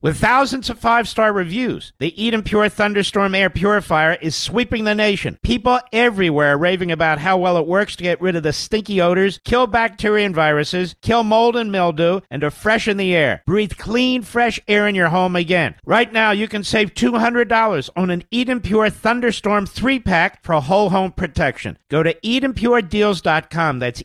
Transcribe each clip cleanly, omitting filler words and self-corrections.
With thousands of 5-star reviews, the Eden Pure Thunderstorm Air Purifier is sweeping the nation. People everywhere are raving about how well it works to get rid of the stinky odors, kill bacteria and viruses, kill mold and mildew, and to freshen the air. Breathe clean, fresh air in your home again. Right now, you can save $200 on an Eden Pure Thunderstorm 3-pack for whole home protection. Go to EdenPureDeals.com. That's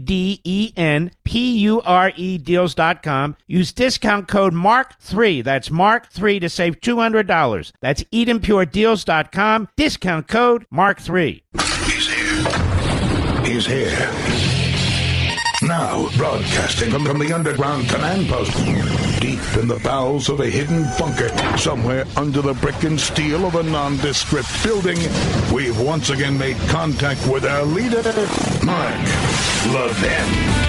EdenPure Deals.com. Use discount code MARK3. That's Mark3 to save $200. That's EdenPureDeals.com. Discount code Mark3. He's here. He's here. Now, broadcasting from the underground command post, deep in the bowels of a hidden bunker, somewhere under the brick and steel of a nondescript building, we've once again made contact with our leader, Mark Levin.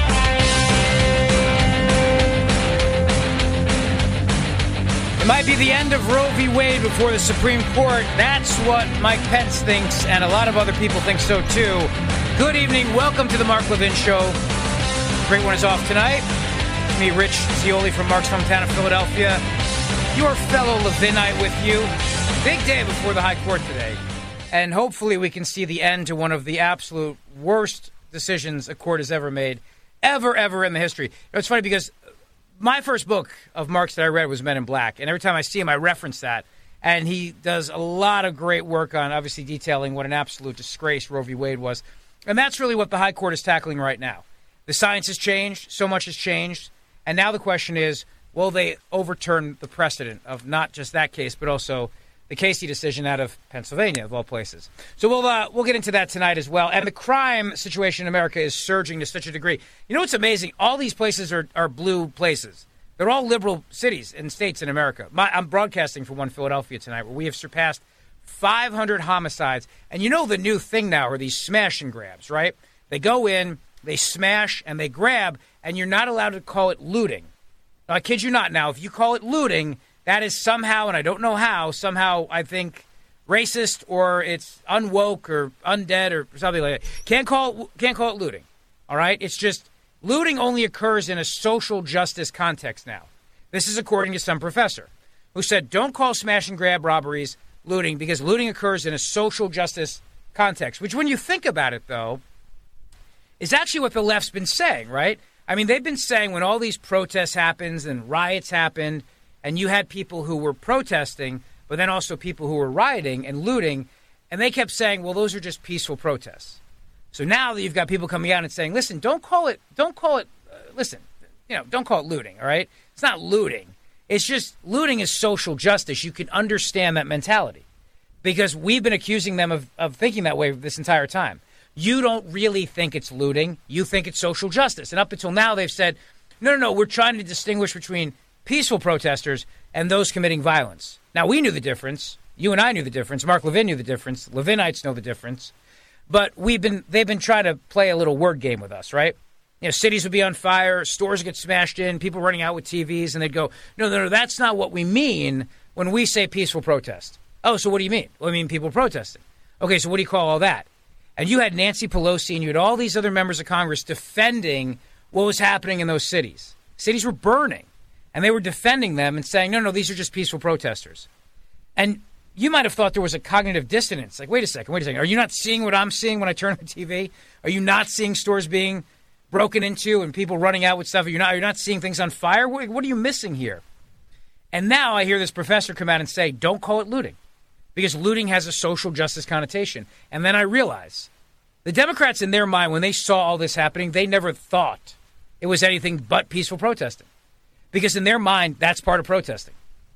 It might be the end of Roe v. Wade before the Supreme Court. That's what Mike Pence thinks, and a lot of other people think so, too. Good evening. Welcome to the Mark Levin Show. Great one is off tonight. Me, Rich Zioli from Mark's hometown of Philadelphia. Your fellow Levinite with you. Big day before the High Court today. And hopefully we can see the end to one of the absolute worst decisions a court has ever made. Ever in the history. It's funny because my first book of Mark's that I read was Men in Black, and every time I see him, I reference that. And he does a lot of great work on obviously detailing what an absolute disgrace Roe v. Wade was. And that's really what the High Court is tackling right now. The science has changed, so much has changed, and now the question is, will they overturn the precedent of not just that case, but also the Casey decision out of Pennsylvania, of all places. So we'll get into that tonight as well. And the crime situation in America is surging to such a degree. You know what's amazing? All these places are blue places. They're all liberal cities and states in America. I'm broadcasting for one Philadelphia tonight, where we have surpassed 500 homicides. And you know the new thing now are these smash and grabs, right? They go in, they smash, and they grab, and you're not allowed to call it looting. Now, I kid you not now. If you call it looting, that is somehow, and I don't know how, somehow I think racist or it's unwoke or undead or something like that. Can't call it looting, all right? It's just looting only occurs in a social justice context now. This is according to some professor who said don't call smash and grab robberies looting because looting occurs in a social justice context, which when you think about it, though, is actually what the left's been saying, right? I mean, they've been saying when all these protests happened and riots happened, and you had people who were protesting, but then also people who were rioting and looting, and they kept saying, well, those are just peaceful protests. So now that you've got people coming out and saying, listen, don't call it looting, all right? It's not looting. It's just looting is social justice. You can understand that mentality because we've been accusing them of thinking that way this entire time. You don't really think it's looting. You think it's social justice. And up until now, they've said, no, we're trying to distinguish between peaceful protesters and those committing violence. Now, we knew the difference. You and I knew the difference. Mark Levin knew the difference. Levinites know the difference. But they've been trying to play a little word game with us, right? You know, cities would be on fire, stores get smashed in, people running out with TVs, and they'd go, no, that's not what we mean when we say peaceful protest. Oh, so what do you mean? Well, I mean people protesting. Okay, so what do you call all that? And you had Nancy Pelosi and you had all these other members of Congress defending what was happening in those cities. Cities were burning. And they were defending them and saying, no, these are just peaceful protesters. And you might have thought there was a cognitive dissonance. Like, wait a second. Are you not seeing what I'm seeing when I turn on the TV? Are you not seeing stores being broken into and people running out with stuff? Are you not seeing things on fire? What are you missing here? And now I hear this professor come out and say, don't call it looting because looting has a social justice connotation. And then I realize the Democrats in their mind, when they saw all this happening, they never thought it was anything but peaceful protesting. Because in their mind, that's part of protesting.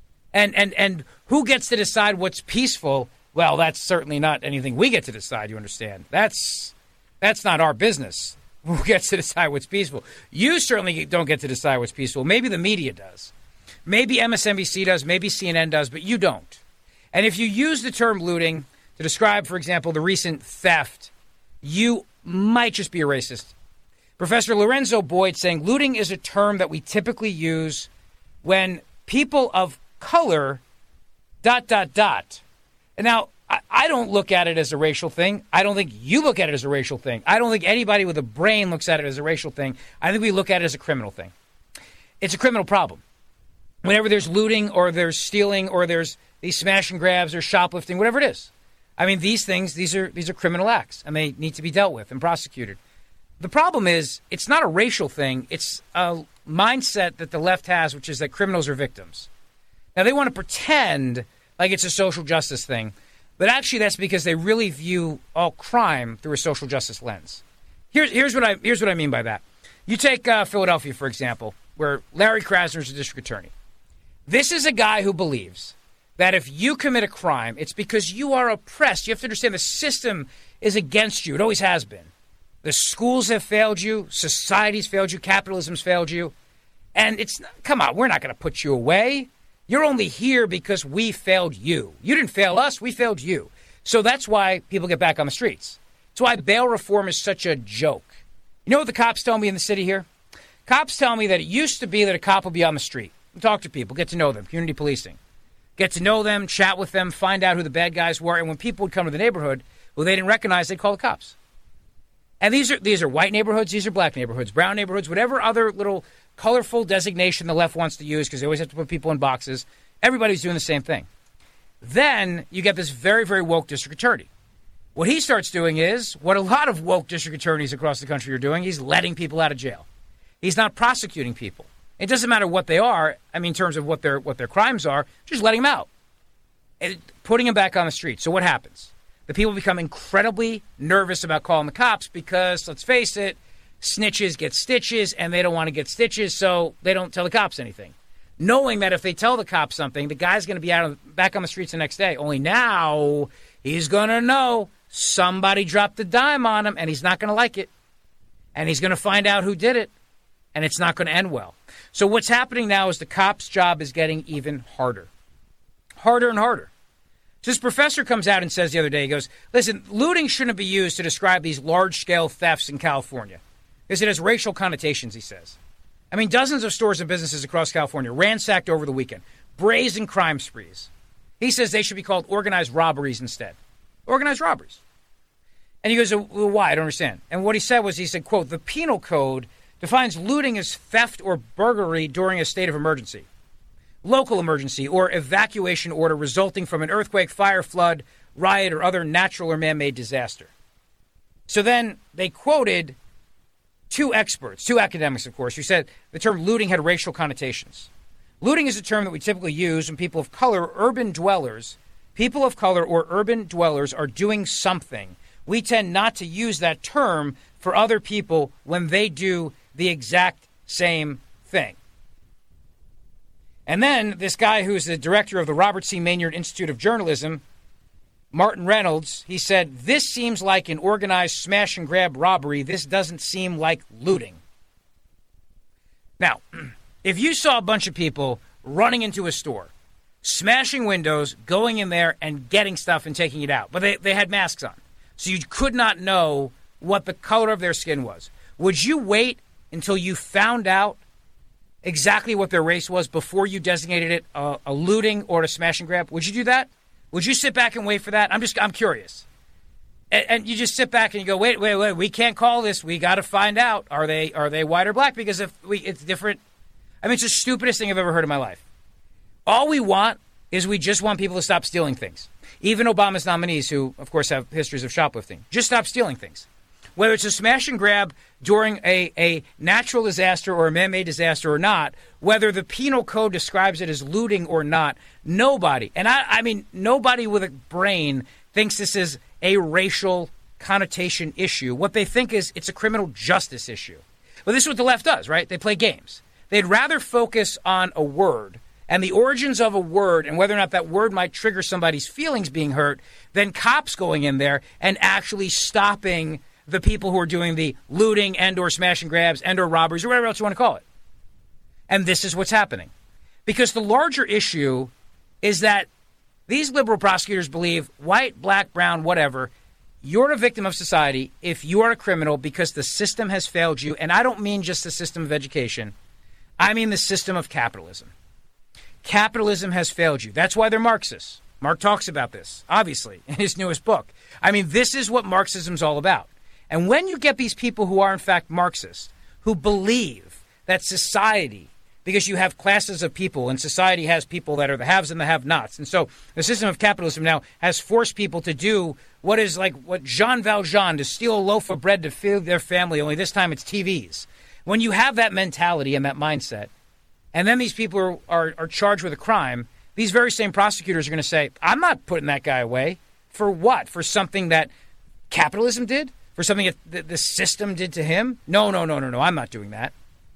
And who gets to decide what's peaceful? Well, that's certainly not anything we get to decide, you understand. That's not our business. Who gets to decide what's peaceful? You certainly don't get to decide what's peaceful. Maybe the media does. Maybe MSNBC does. Maybe CNN does. But you don't. And if you use the term looting to describe, for example, the recent theft, you might just be a racist. Professor Lorenzo Boyd saying looting is a term that we typically use when people of color ... And now, I don't look at it as a racial thing. I don't think you look at it as a racial thing. I don't think anybody with a brain looks at it as a racial thing. I think we look at it as a criminal thing. It's a criminal problem. whenever there's looting or there's stealing or there's these smash and grabs or shoplifting, whatever it is. I mean, these things, these are criminal acts, and they need to be dealt with and prosecuted. The problem is, it's not a racial thing. It's a mindset that the left has, which is that criminals are victims. Now, they want to pretend like it's a social justice thing, but actually that's because they really view all crime through a social justice lens. Here's what I mean by that. You take Philadelphia, for example, where Larry Krasner is the district attorney. This is a guy who believes that if you commit a crime, it's because you are oppressed. You have to understand the system is against you. It always has been. The schools have failed you. Society's failed you. Capitalism's failed you. And come on, we're not going to put you away. You're only here because we failed you. You didn't fail us. We failed you. So that's why people get back on the streets. That's why bail reform is such a joke. You know what the cops tell me in the city here? Cops tell me that it used to be that a cop would be on the street, talk to people, get to know them, community policing. Get to know them, chat with them, find out who the bad guys were. And when people would come to the neighborhood who they didn't recognize, they'd call the cops. And these are white neighborhoods, these are black neighborhoods, brown neighborhoods, whatever other little colorful designation the left wants to use because they always have to put people in boxes. Everybody's doing the same thing. Then you get this very, very woke district attorney. What he starts doing is what a lot of woke district attorneys across the country are doing. He's letting people out of jail. He's not prosecuting people. It doesn't matter what they are, I mean, in terms of what their crimes are, just letting them out. And putting them back on the street. So what happens? The people become incredibly nervous about calling the cops because, let's face it, snitches get stitches, and they don't want to get stitches, so they don't tell the cops anything. Knowing that if they tell the cops something, the guy's going to be back on the streets the next day. Only now he's going to know somebody dropped a dime on him, and he's not going to like it. And he's going to find out who did it, and it's not going to end well. So what's happening now is the cop's job is getting even harder. Harder and harder. So this professor comes out and says the other day, he goes, listen, looting shouldn't be used to describe these large-scale thefts in California because it has racial connotations, he says. I mean, dozens of stores and businesses across California ransacked over the weekend. Brazen crime sprees. He says they should be called organized robberies instead. Organized robberies. And he goes, well, why? I don't understand. And what he said was, he said, quote, the penal code defines looting as theft or burglary during a state of emergency, local emergency, or evacuation order resulting from an earthquake, fire, flood, riot, or other natural or man-made disaster. So then they quoted two experts, two academics, of course, who said the term looting had racial connotations. Looting is a term that we typically use when people of color or urban dwellers are doing something. We tend not to use that term for other people when they do the exact same thing. And then this guy who's the director of the Robert C. Maynard Institute of Journalism, Martin Reynolds, he said, this seems like an organized smash and grab robbery. This doesn't seem like looting. Now, if you saw a bunch of people running into a store, smashing windows, going in there and getting stuff and taking it out, but they had masks on, so you could not know what the color of their skin was, would you wait until you found out exactly what their race was before you designated it a looting or a smash and grab? Would you do that? Would you sit back and wait for that? I'm curious. And you just sit back and you go, wait, we can't call this. We got to find out. Are they white or black? Because it's different. I mean, it's the stupidest thing I've ever heard in my life. All we want is we just want people to stop stealing things. Even Obama's nominees, who, of course, have histories of shoplifting, just stop stealing things. Whether it's a smash and grab during a natural disaster or a man-made disaster or not, whether the penal code describes it as looting or not, nobody, and I mean nobody with a brain thinks this is a racial connotation issue. What they think is it's a criminal justice issue. But this is what the left does, right? They play games. They'd rather focus on a word and the origins of a word and whether or not that word might trigger somebody's feelings being hurt than cops going in there and actually stopping the people who are doing the looting and or smash and grabs and or robberies or whatever else you want to call it. And this is what's happening. Because the larger issue is that these liberal prosecutors believe white, black, brown, whatever, you're a victim of society if you are a criminal because the system has failed you. And I don't mean just the system of education. I mean the system of capitalism. Capitalism has failed you. That's why they're Marxists. Mark talks about this, obviously, in his newest book. I mean, this is what Marxism's all about. And when you get these people who are, in fact, Marxists, who believe that society, because you have classes of people, and society has people that are the haves and the have-nots. And so the system of capitalism now has forced people to do what is like what Jean Valjean, to steal a loaf of bread to feed their family, only this time it's TVs. When you have that mentality and that mindset, and then these people are charged with a crime, these very same prosecutors are going to say, I'm not putting that guy away. For what? For something that capitalism did? For something that the system did to him? No, I'm not doing that.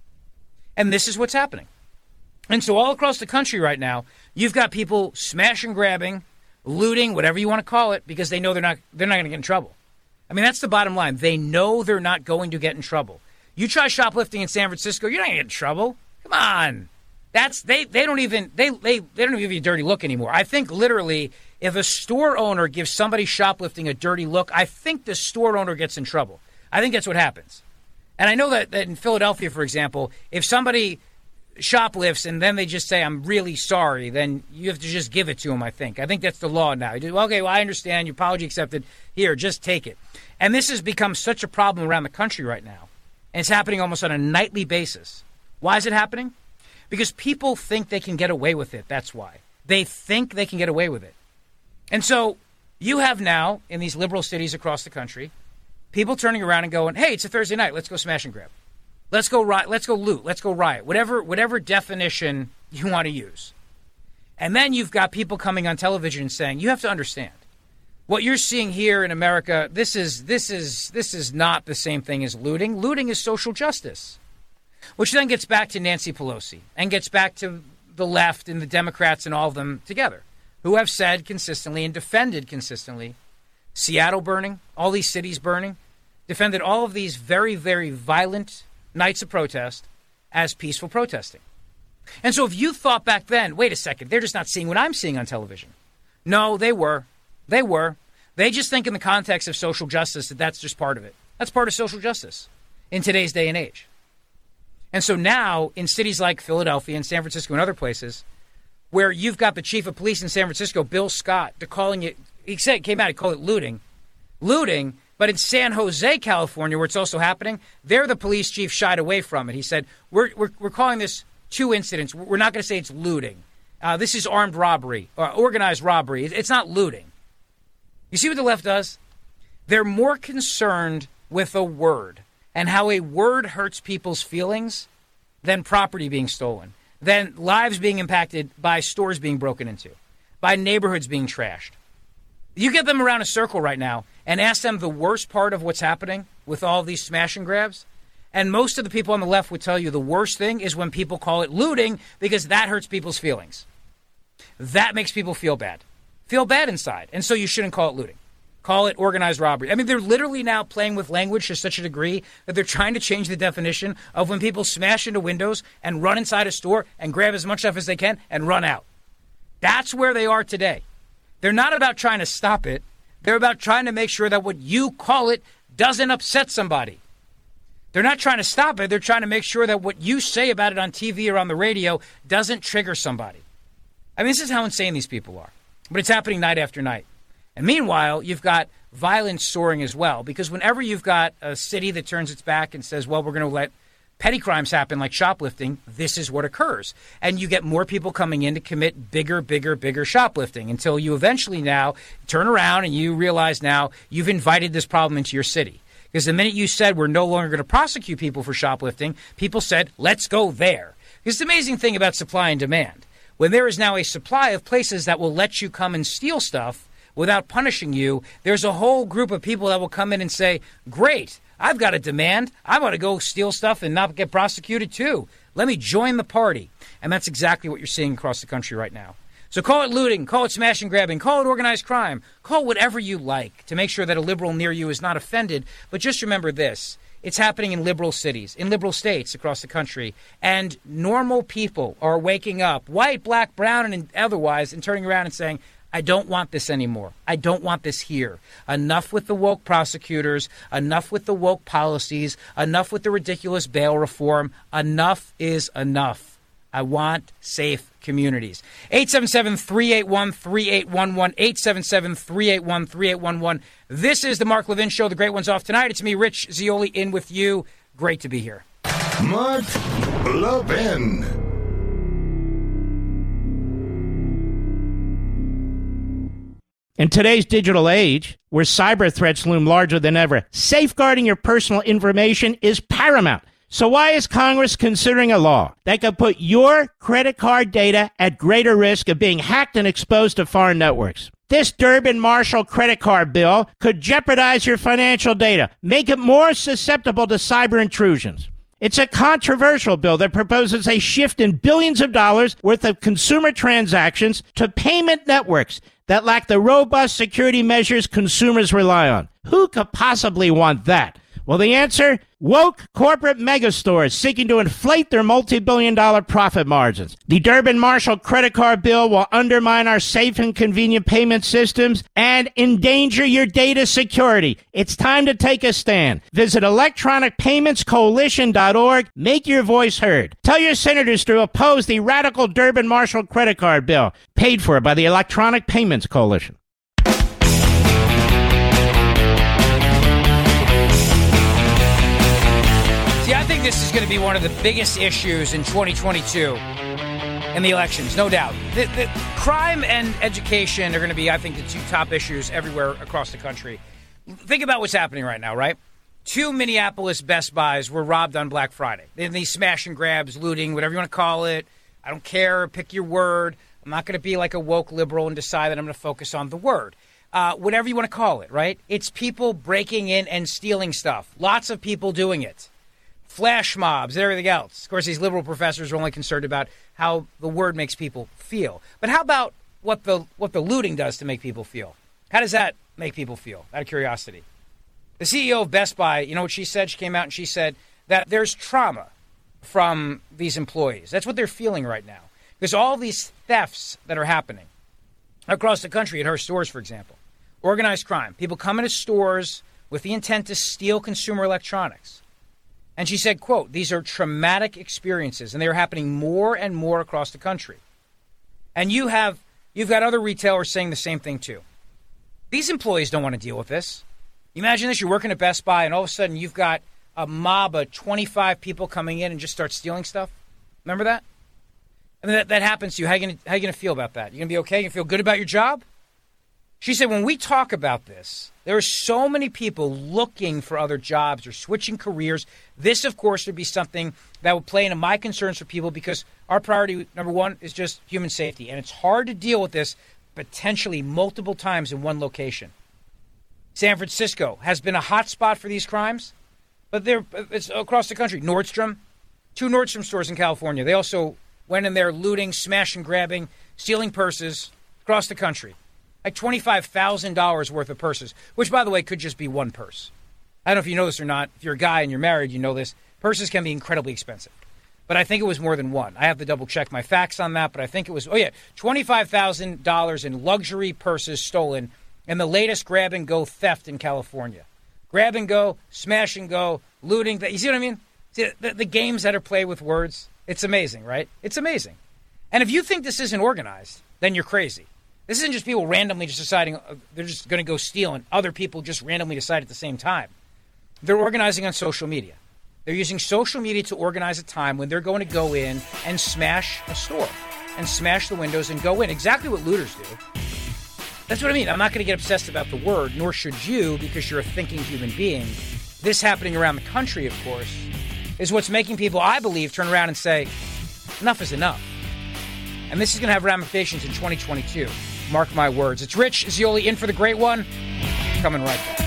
And this is what's happening. And so all across the country right now, you've got people smashing, grabbing, looting, whatever you want to call it, because they know they're not going to get in trouble. I mean, that's the bottom line. They know they're not going to get in trouble. You try shoplifting in San Francisco, you're not going to get in trouble. Come on. They don't even give you a dirty look anymore. I think literally if a store owner gives somebody shoplifting a dirty look, I think the store owner gets in trouble. I think that's what happens. And I know that in Philadelphia, for example, if somebody shoplifts and then they just say, I'm really sorry, then you have to just give it to them, I think. I think that's the law now. You do, okay, well, I understand. Your apology accepted. Here, just take it. And this has become such a problem around the country right now. And it's happening almost on a nightly basis. Why is it happening? Because people think they can get away with it. That's why. They think they can get away with it. And so you have now, in these liberal cities across the country, people turning around and going, hey, it's a Thursday night. Let's go smash and grab. Let's go riot. Let's go loot. Let's go riot. Whatever definition you want to use. And then you've got people coming on television and saying, you have to understand, what you're seeing here in America, this is not the same thing as looting. Looting is social justice. Which then gets back to Nancy Pelosi and gets back to the left and the Democrats and all of them together, who have said consistently and defended consistently Seattle burning, all these cities burning, defended all of these very, very violent nights of protest as peaceful protesting. And so if you thought back then, wait a second, they're just not seeing what I'm seeing on television. No, they were. They were. They just think in the context of social justice that that's just part of it. That's part of social justice in today's day and age. And so now in cities like Philadelphia and San Francisco and other places where you've got the chief of police in San Francisco, Bill Scott, calling it, he came out, he called it looting, but in San Jose, California, where it's also happening, there the police chief shied away from it. He said, we're calling this two incidents. We're not going to say it's looting. This is armed robbery, or organized robbery. It's not looting. You see what the left does? They're more concerned with a word and how a word hurts people's feelings than property being stolen, than lives being impacted by stores being broken into, by neighborhoods being trashed. You get them around a circle right now and ask them the worst part of what's happening with all these smash and grabs, and most of the people on the left would tell you the worst thing is when people call it looting because that hurts people's feelings. That makes people feel bad inside, and so you shouldn't call it looting. Call it organized robbery. I mean, they're literally now playing with language to such a degree that they're trying to change the definition of when people smash into windows and run inside a store and grab as much stuff as they can and run out. That's where they are today. They're not about trying to stop it. They're about trying to make sure that what you call it doesn't upset somebody. They're not trying to stop it. They're trying to make sure that what you say about it on TV or on the radio doesn't trigger somebody. I mean, this is how insane these people are. But it's happening night after night. And meanwhile, you've got violence soaring as well, because whenever you've got a city that turns its back and says, well, we're going to let petty crimes happen like shoplifting, this is what occurs. And you get more people coming in to commit bigger shoplifting until you eventually now turn around and you realize now you've invited this problem into your city. Because the minute you said we're no longer going to prosecute people for shoplifting, people said, let's go there. Because the amazing thing about supply and demand, when there is now a supply of places that will let you come and steal stuff without punishing you, there's a whole group of people that will come in and say, great, I've got a demand. I want to go steal stuff and not get prosecuted too. Let me join the party. And that's exactly what you're seeing across the country right now. So call it looting, call it smash and grabbing, call it organized crime, call it whatever you like to make sure that a liberal near you is not offended. But just remember this. It's happening in liberal cities, in liberal states across the country. And normal people are waking up, white, black, brown, and otherwise, and turning around and saying, I don't want this anymore. I don't want this here. Enough with the woke prosecutors. Enough with the woke policies. Enough with the ridiculous bail reform. Enough is enough. I want safe communities. 877-381-3811. 877-381-3811. This is the Mark Levin Show. The Great One's off tonight. It's me, Rich Zeoli, in with you. Great to be here. Mark Levin. In today's digital age, where cyber threats loom larger than ever, safeguarding your personal information is paramount. So why is Congress considering a law that could put your credit card data at greater risk of being hacked and exposed to foreign networks? This Durbin-Marshall credit card bill could jeopardize your financial data, make it more susceptible to cyber intrusions. It's a controversial bill that proposes a shift in billions of dollars worth of consumer transactions to payment networks that lack the robust security measures consumers rely on. Who could possibly want that? Well, the answer? Woke corporate megastores seeking to inflate their multi-billion-dollar profit margins. The Durbin-Marshall credit card bill will undermine our safe and convenient payment systems and endanger your data security. It's time to take a stand. Visit electronicpaymentscoalition.org. Make your voice heard. Tell your senators to oppose the radical Durbin-Marshall credit card bill, paid for by the Electronic Payments Coalition. I think this is going to be one of the biggest issues in 2022 in the elections, no doubt. The crime and education are going to be, I think, the two top issues everywhere across the country. Think about what's happening right now, right? 2 Minneapolis Best Buys were robbed on Black Friday. In these smash and grabs, looting, whatever you want to call it. I don't care. Pick your word. I'm not going to be like a woke liberal and decide that I'm going to focus on the word. Whatever you want to call it, right? It's people breaking in and stealing stuff. Lots of people doing it. Flash mobs and everything else. Of course, these liberal professors are only concerned about how the word makes people feel. But how about what the looting does to make people feel? How does that make people feel, out of curiosity? The CEO of Best Buy, you know what she said? She came out and she said that there's trauma from these employees. That's what they're feeling right now. There's all these thefts that are happening across the country at her stores, for example. Organized crime. People come into stores with the intent to steal consumer electronics. And she said, quote, these are traumatic experiences, and they are happening more and more across the country. And you've got other retailers saying the same thing, too. These employees don't want to deal with this. Imagine this, you're working at Best Buy, and all of a sudden you've got a mob of 25 people coming in and just start stealing stuff. Remember that? I mean, that happens to you. How are you going to feel about that? You going to be okay? You going to feel good about your job? She said, when we talk about this, there are so many people looking for other jobs or switching careers. This, of course, would be something that would play into my concerns for people because our priority, number one, is just human safety. And it's hard to deal with this potentially multiple times in one location. San Francisco has been a hot spot for these crimes, but it's across the country. Nordstrom, 2 Nordstrom stores in California. They also went in there looting, smashing, grabbing, stealing purses across the country. Like $25,000 worth of purses, which, by the way, could just be one purse. I don't know if you know this or not. If you're a guy and you're married, you know this. Purses can be incredibly expensive. But I think it was more than one. I have to double-check my facts on that, but I think it was, $25,000 in luxury purses stolen in the latest grab-and-go theft in California. Grab-and-go, smash-and-go, looting. You see what I mean? See, the games that are played with words, it's amazing, right? It's amazing. And if you think this isn't organized, then you're crazy. This isn't just people randomly just deciding they're just going to go steal and other people just randomly decide at the same time. They're organizing on social media. They're using social media to organize a time when they're going to go in and smash a store and smash the windows and go in. Exactly what looters do. That's what I mean. I'm not going to get obsessed about the word, nor should you, because you're a thinking human being. This happening around the country, of course, is what's making people, I believe, turn around and say, enough is enough. And this is going to have ramifications in 2022. Mark my words. It's Rich Zeoli in for the Great One. Coming right back.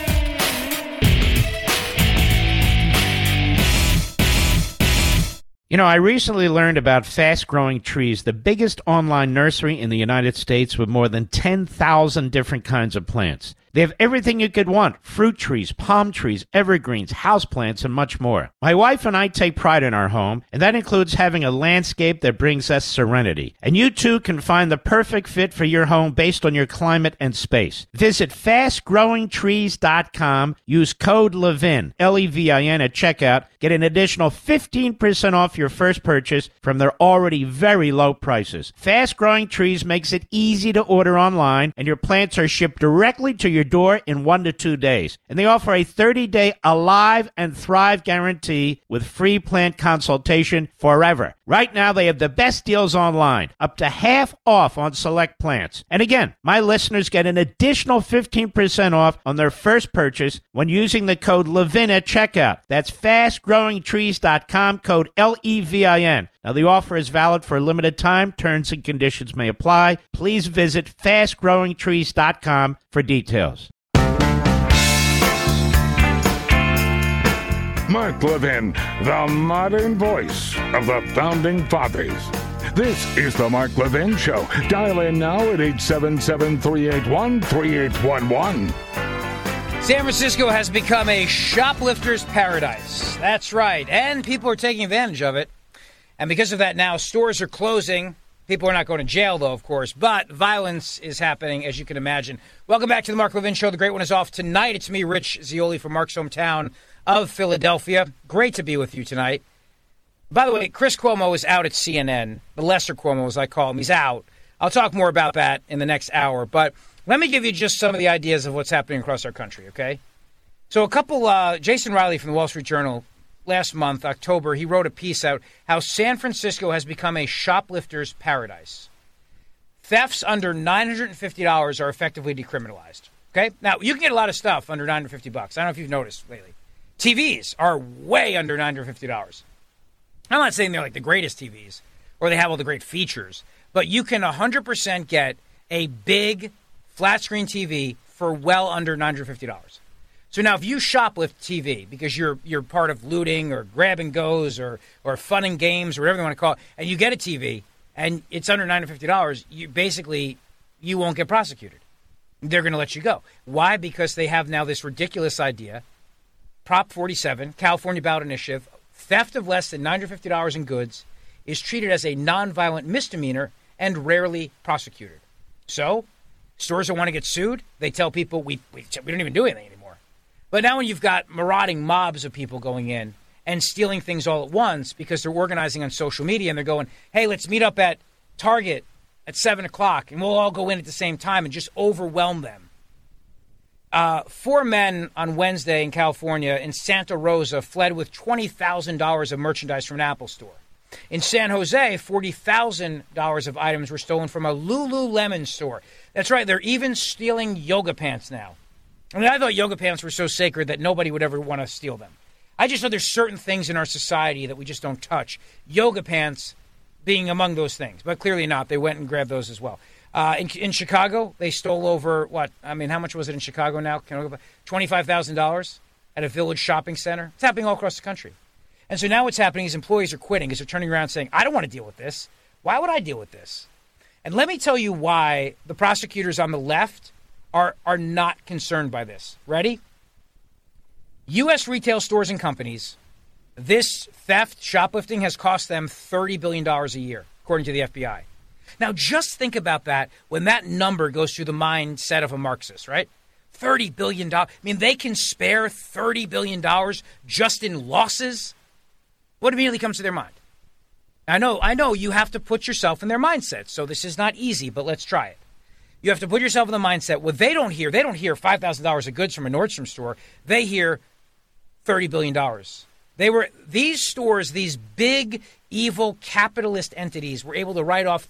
You know, I recently learned about Fast Growing Trees, the biggest online nursery in the United States with more than 10,000 different kinds of plants. They have everything you could want: fruit trees, palm trees, evergreens, houseplants, and much more. My wife and I take pride in our home, and that includes having a landscape that brings us serenity. And you too can find the perfect fit for your home based on your climate and space. Visit fastgrowingtrees.com. Use code LEVIN, L-E-V-I-N, at checkout. Get an additional 15% off your first purchase from their already very low prices. Fast Growing Trees makes it easy to order online, and your plants are shipped directly to your door in 1 to 2 days. And they offer a 30-day Alive and Thrive guarantee with free plant consultation forever. Right now, they have the best deals online, up to half off on select plants. And again, my listeners get an additional 15% off on their first purchase when using the code LEVIN at checkout. That's fastgrowingtrees.com, code LEVIN. Now, the offer is valid for a limited time. Terms and conditions may apply. Please visit fastgrowingtrees.com for details. Mark Levin, the modern voice of the Founding Fathers. This is the Mark Levin Show. Dial in now at 877-381-3811. San Francisco has become a shoplifter's paradise. That's right. And people are taking advantage of it. And because of that now, stores are closing. People are not going to jail, though, of course. But violence is happening, as you can imagine. Welcome back to the Mark Levin Show. The Great One is off tonight. It's me, Rich Zeoli, from Mark's hometown of Philadelphia. Great to be with you tonight. By the way, Chris Cuomo is out at CNN. The Lester Cuomo, as I call him. He's out. I'll talk more about that in the next hour. But let me give you just some of the ideas of what's happening across our country, okay? So Jason Riley from the Wall Street Journal, last month, October, he wrote a piece out how San Francisco has become a shoplifter's paradise. Thefts under $950 are effectively decriminalized, okay? Now, you can get a lot of stuff under $950. I don't know if you've noticed lately. TVs are way under $950. I'm not saying they're like the greatest TVs or they have all the great features, but you can 100% get a big flat screen TV for well under $950. So now if you shoplift TV because you're part of looting or grab and goes or fun and games or whatever you want to call it, and you get a TV and it's under $950, you won't get prosecuted. They're going to let you go. Why? Because they have now this ridiculous idea, Prop 47, California Ballot Initiative, theft of less than $950 in goods is treated as a nonviolent misdemeanor and rarely prosecuted. So stores that want to get sued, they tell people we don't even do anything anymore. But now when you've got marauding mobs of people going in and stealing things all at once because they're organizing on social media and they're going, hey, let's meet up at Target at 7 o'clock and we'll all go in at the same time and just overwhelm them. 4 men on Wednesday in California in Santa Rosa fled with $20,000 of merchandise from an Apple store. In San Jose, $40,000 of items were stolen from a Lululemon store. That's right, they're even stealing yoga pants now. I mean, I thought yoga pants were so sacred that nobody would ever want to steal them. I just know there's certain things in our society that we just don't touch. Yoga pants being among those things, but clearly not. They went and grabbed those as well. In Chicago, they stole over, how much was it in Chicago now? $25,000 at a Village shopping center. It's happening all across the country. And so now what's happening is employees are quitting because they're turning around saying, I don't want to deal with this. Why would I deal with this? And let me tell you why the prosecutors on the left are not concerned by this. Ready? U.S. retail stores and companies, this theft, shoplifting, has cost them $30 billion a year, according to the FBI. Now, just think about that when that number goes through the mindset of a Marxist, right? $30 billion. I mean, they can spare $30 billion just in losses? What immediately comes to their mind? I know you have to put yourself in their mindset, so this is not easy, but let's try it. You have to put yourself in the mindset. What they don't hear $5,000 of goods from a Nordstrom store. They hear $30 billion. These stores, these big, evil capitalist entities were able to write off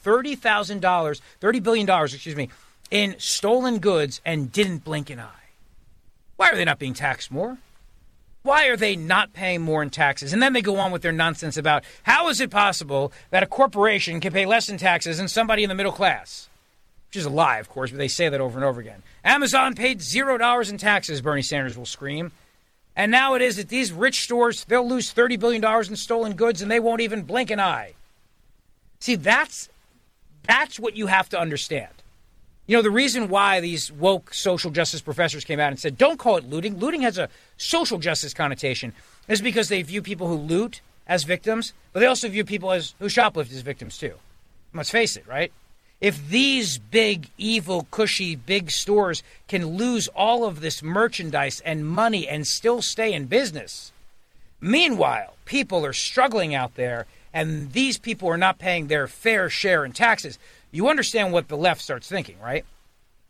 $30 billion, in stolen goods and didn't blink an eye. Why are they not being taxed more? Why are they not paying more in taxes? And then they go on with their nonsense about how is it possible that a corporation can pay less in taxes than somebody in the middle class? Which is a lie, of course, but they say that over and over again. Amazon paid $0 in taxes, Bernie Sanders will scream. And now it is that these rich stores, they'll lose $30 billion in stolen goods and they won't even blink an eye. See, that's what you have to understand. You know, the reason why these woke social justice professors came out and said, don't call it looting. Looting has a social justice connotation. Is because they view people who loot as victims, but they also view people who shoplift as victims too. Let's face it, right? If these big, evil, cushy, big stores can lose all of this merchandise and money and still stay in business, meanwhile, people are struggling out there and these people are not paying their fair share in taxes, you understand what the left starts thinking, right?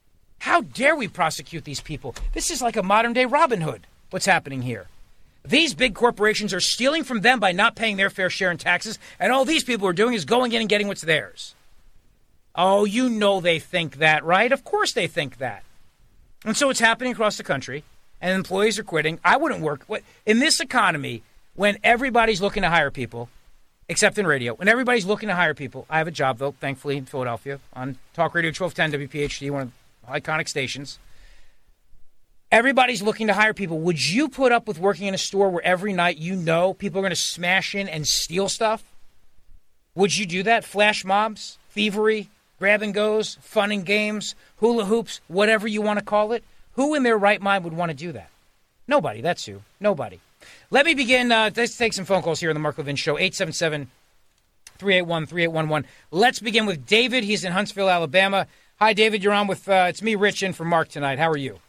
How dare we prosecute these people? This is like a modern-day Robin Hood, what's happening here. These big corporations are stealing from them by not paying their fair share in taxes, and all these people are doing is going in and getting what's theirs. Oh, you know they think that, right? Of course they think that. And so it's happening across the country, and employees are quitting. I wouldn't work. In this economy, when everybody's looking to hire people, except in radio, when everybody's looking to hire people, I have a job, though, thankfully, in Philadelphia, on Talk Radio 1210 WPHT, one of the iconic stations. Everybody's looking to hire people. Would you put up with working in a store where every night you know people are going to smash in and steal stuff? Would you do that? Flash mobs, thievery, grab and goes, fun and games, hula hoops, whatever you want to call it? Who in their right mind would want to do that? Nobody. That's who. Nobody. Let me begin. Let's take some phone calls here on the Mark Levin Show. 877-381-3811. Let's begin with David. He's in Huntsville, Alabama. Hi, David. You're on with, it's me, Rich, in for Mark tonight. How are you?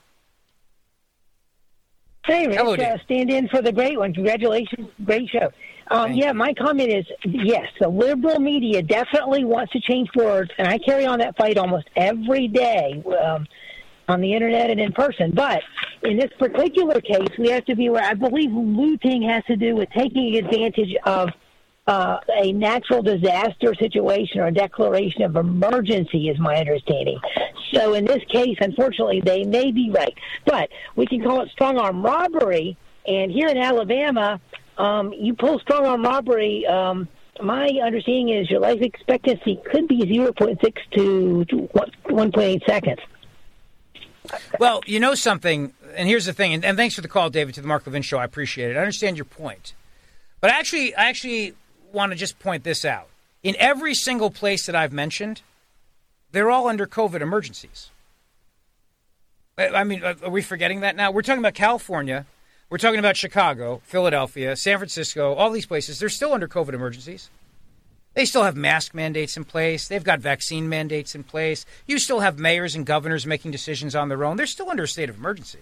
Hey, Rich, Hello, stand in for the great one. Congratulations. Great show. My comment is, yes, the liberal media definitely wants to change words, and I carry on that fight almost every day on the Internet and in person. But in this particular case, we have to be aware. I believe looting has to do with taking advantage of a natural disaster situation or a declaration of emergency is my understanding. So in this case, unfortunately, they may be right. But we can call it strong-arm robbery. And here in Alabama, you pull strong-arm robbery, my understanding is your life expectancy could be 0.6 to 1.8 seconds. Well, you know something, and here's the thing, and thanks for the call, David, to the Mark Levin Show. I appreciate it. I understand your point. But I actually want to just point this out. In every single place that I've mentioned, they're all under COVID emergencies. I mean, are we forgetting that now? We're talking about California. We're talking about Chicago, Philadelphia, San Francisco, all these places. They're still under COVID emergencies. They still have mask mandates in place. They've got vaccine mandates in place. You still have mayors and governors making decisions on their own. They're still under a state of emergency.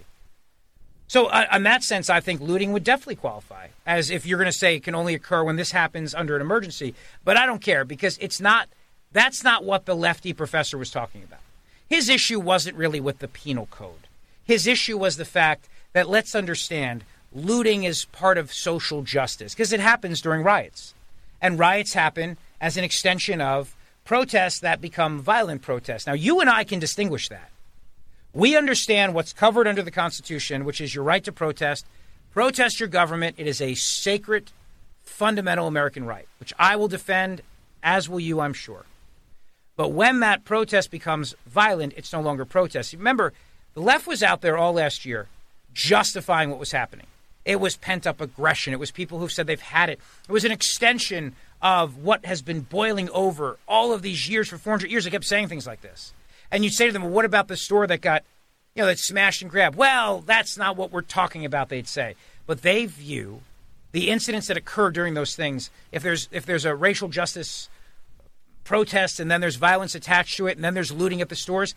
So in that sense, I think looting would definitely qualify, as if you're going to say it can only occur when this happens under an emergency. But I don't care, because that's not what the lefty professor was talking about. His issue wasn't really with the penal code. His issue was the fact that, let's understand, looting is part of social justice, because it happens during riots. And riots happen as an extension of protests that become violent protests. Now, you and I can distinguish that. We understand what's covered under the Constitution, which is your right to protest. Protest your government. It is a sacred, fundamental American right, which I will defend, as will you, I'm sure. But when that protest becomes violent, it's no longer protest. Remember, the left was out there all last year justifying what was happening. It was pent-up aggression. It was people who said they've had it. It was an extension of what has been boiling over all of these years. For 400 years, they kept saying things like this. And you'd say to them, well, what about the store that got, that smashed and grabbed? Well, that's not what we're talking about, they'd say. But they view the incidents that occur during those things, if there's a racial justice protest and then there's violence attached to it and then there's looting at the stores,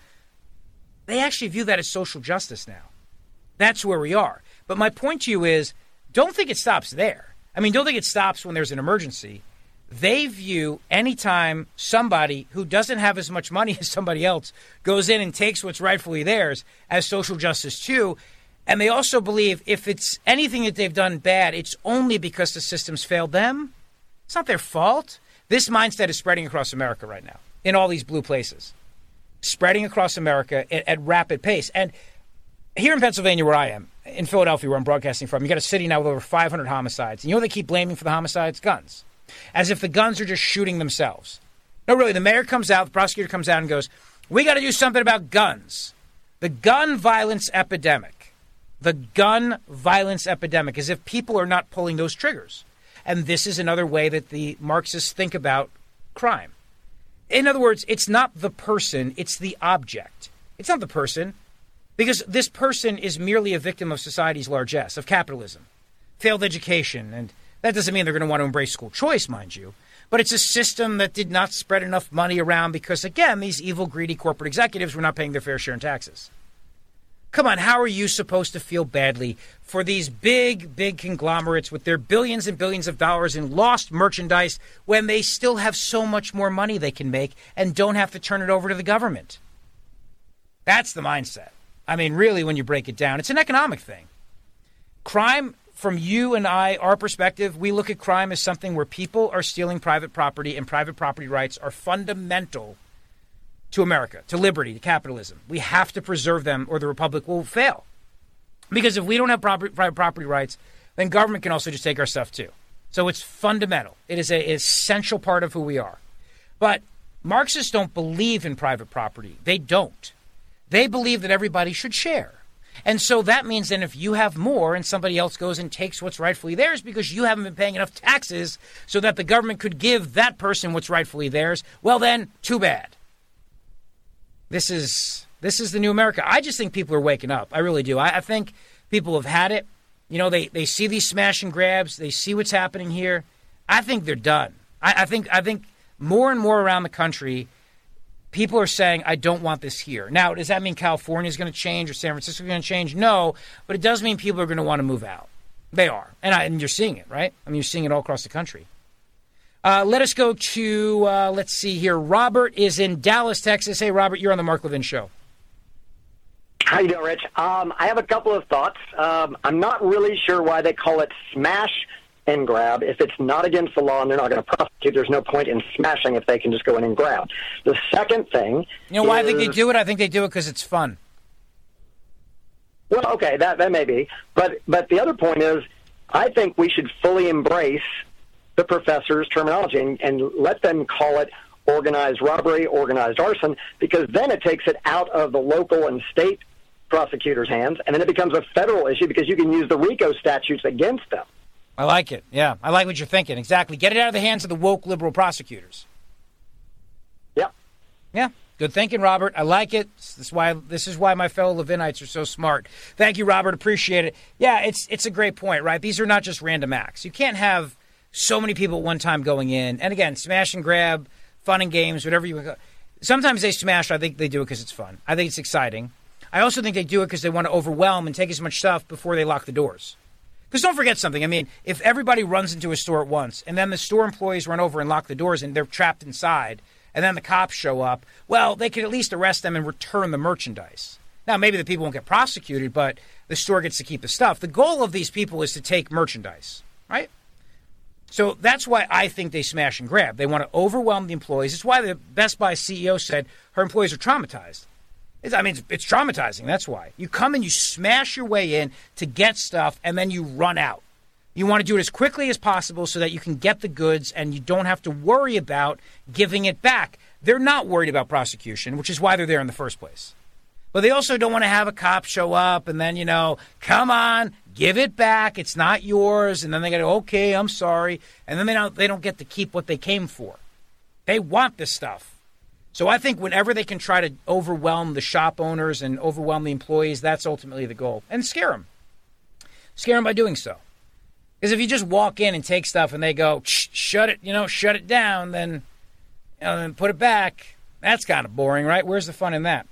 they actually view that as social justice now. That's where we are. But my point to you is, don't think it stops there. I mean, don't think it stops when there's an emergency. They view anytime somebody who doesn't have as much money as somebody else goes in and takes what's rightfully theirs as social justice too. And they also believe if it's anything that they've done bad, it's only because the system's failed them. It's not their fault. This mindset is spreading across America right now in all these blue places, spreading across America at rapid pace. And here in Pennsylvania, where I am, in Philadelphia, where I'm broadcasting from, you got a city now with over 500 homicides. And you know what they keep blaming for the homicides? Guns. As if the guns are just shooting themselves. No, really, the mayor comes out, the prosecutor comes out and goes, we got to do something about guns. The gun violence epidemic. The gun violence epidemic, as if people are not pulling those triggers. And this is another way that the Marxists think about crime. In other words, it's not the person, it's the object. It's not the person, because this person is merely a victim of society's largesse, of capitalism, failed education, and that doesn't mean they're going to want to embrace school choice, mind you. But it's a system that did not spread enough money around because, again, these evil, greedy corporate executives were not paying their fair share in taxes. Come on, how are you supposed to feel badly for these big, big conglomerates with their billions and billions of dollars in lost merchandise when they still have so much more money they can make and don't have to turn it over to the government? That's the mindset. I mean, really, when you break it down, it's an economic thing. Crime, from you and I, our perspective, we look at crime as something where people are stealing private property, and private property rights are fundamental to America, to liberty, to capitalism. We have to preserve them or the republic will fail. Because if we don't have private property rights, then government can also just take our stuff too. So it's fundamental. It is an essential part of who we are. But Marxists don't believe in private property. They don't. They believe that everybody should share. And so that means then if you have more and somebody else goes and takes what's rightfully theirs because you haven't been paying enough taxes so that the government could give that person what's rightfully theirs, well then, too bad. This is the new America. I just think people are waking up. I really do. I think people have had it. You know, they see these smash and grabs. They see what's happening here. I think they're done. I think more and more around the country, people are saying, I don't want this here. Now, does that mean California is going to change or San Francisco is going to change? No, but it does mean people are going to want to move out. They are. And you're seeing it, right? I mean, you're seeing it all across the country. Let us go to, let's see here. Robert is in Dallas, Texas. Hey, Robert, you're on the Mark Levin Show. How you doing, Rich? I have a couple of thoughts. I'm not really sure why they call it smash and grab. If it's not against the law and they're not going to prosecute, there's no point in smashing if they can just go in and grab. The second thing, you know why I think they do it? I think they do it because it's fun. Well, okay, that may be. But the other point is, I think we should fully embrace the professor's terminology and let them call it organized robbery, organized arson, because then it takes it out of the local and state prosecutors' hands, and then it becomes a federal issue because you can use the RICO statutes against them. I like it. Yeah, I like what you're thinking. Exactly. Get it out of the hands of the woke liberal prosecutors. Yep. Yeah. Good thinking, Robert. I like it. This is why my fellow Levinites are so smart. Thank you, Robert. Appreciate it. Yeah, it's a great point, right? These are not just random acts. You can't have so many people at one time going in. And again, smash and grab, fun and games, whatever you want. Sometimes they smash. I think they do it because it's fun. I think it's exciting. I also think they do it because they want to overwhelm and take as much stuff before they lock the doors. Because don't forget something. I mean, if everybody runs into a store at once and then the store employees run over and lock the doors and they're trapped inside and then the cops show up, well, they could at least arrest them and return the merchandise. Now, maybe the people won't get prosecuted, but the store gets to keep the stuff. The goal of these people is to take merchandise, right? So that's why I think they smash and grab. They want to overwhelm the employees. It's why the Best Buy CEO said her employees are traumatized. It's traumatizing. That's why. You come and you smash your way in to get stuff, and then you run out. You want to do it as quickly as possible so that you can get the goods and you don't have to worry about giving it back. They're not worried about prosecution, which is why they're there in the first place. But they also don't want to have a cop show up and then, come on, give it back. It's not yours. And then they go, okay, I'm sorry. And then they don't get to keep what they came for. They want this stuff. So I think whenever they can try to overwhelm the shop owners and overwhelm the employees, that's ultimately the goal. And scare them. Scare them by doing so. Because if you just walk in and take stuff and they go, shut it down, then put it back, that's kind of boring, right? Where's the fun in that?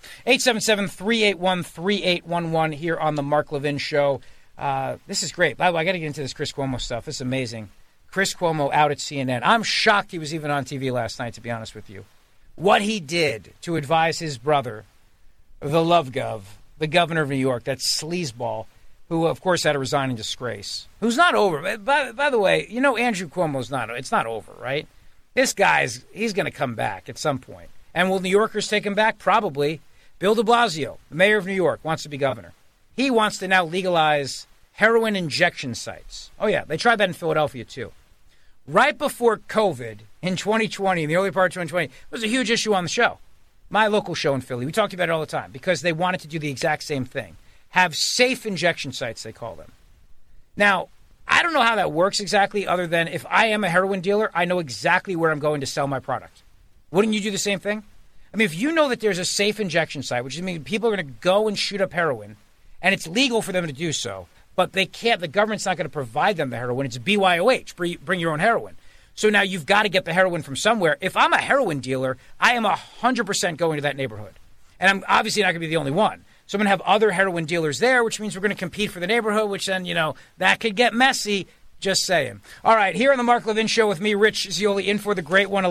877-381-3811 here on the Mark Levin Show. This is great. I got to get into this Chris Cuomo stuff. This is amazing. Chris Cuomo out at CNN. I'm shocked he was even on TV last night, to be honest with you. What he did to advise his brother, the Love Gov, the governor of New York, that sleazeball, who, of course, had to resign in disgrace, who's not over. By the way, Andrew Cuomo's it's not over, right? This he's going to come back at some point. And will New Yorkers take him back? Probably. Bill de Blasio, the mayor of New York, wants to be governor. He wants to now legalize heroin injection sites. Oh, yeah, they tried that in Philadelphia, too. Right before COVID in 2020, in the early part of 2020, it was a huge issue on the show. My local show in Philly. We talked about it all the time because they wanted to do the exact same thing. Have safe injection sites, they call them. Now, I don't know how that works exactly other than if I am a heroin dealer, I know exactly where I'm going to sell my product. Wouldn't you do the same thing? I mean, if you know that there's a safe injection site, which means people are going to go and shoot up heroin, and it's legal for them to do so, but they can't, the government's not going to provide them the heroin. It's BYOH, bring your own heroin. So now you've got to get the heroin from somewhere. If I'm a heroin dealer, I am 100% going to that neighborhood. And I'm obviously not going to be the only one. So I'm going to have other heroin dealers there, which means we're going to compete for the neighborhood, which then, that could get messy. Just saying. All right, here on the Mark Levin Show with me, Rich Zeoli, in for the great one. A lot more to come. Don't go away. Mark Levin.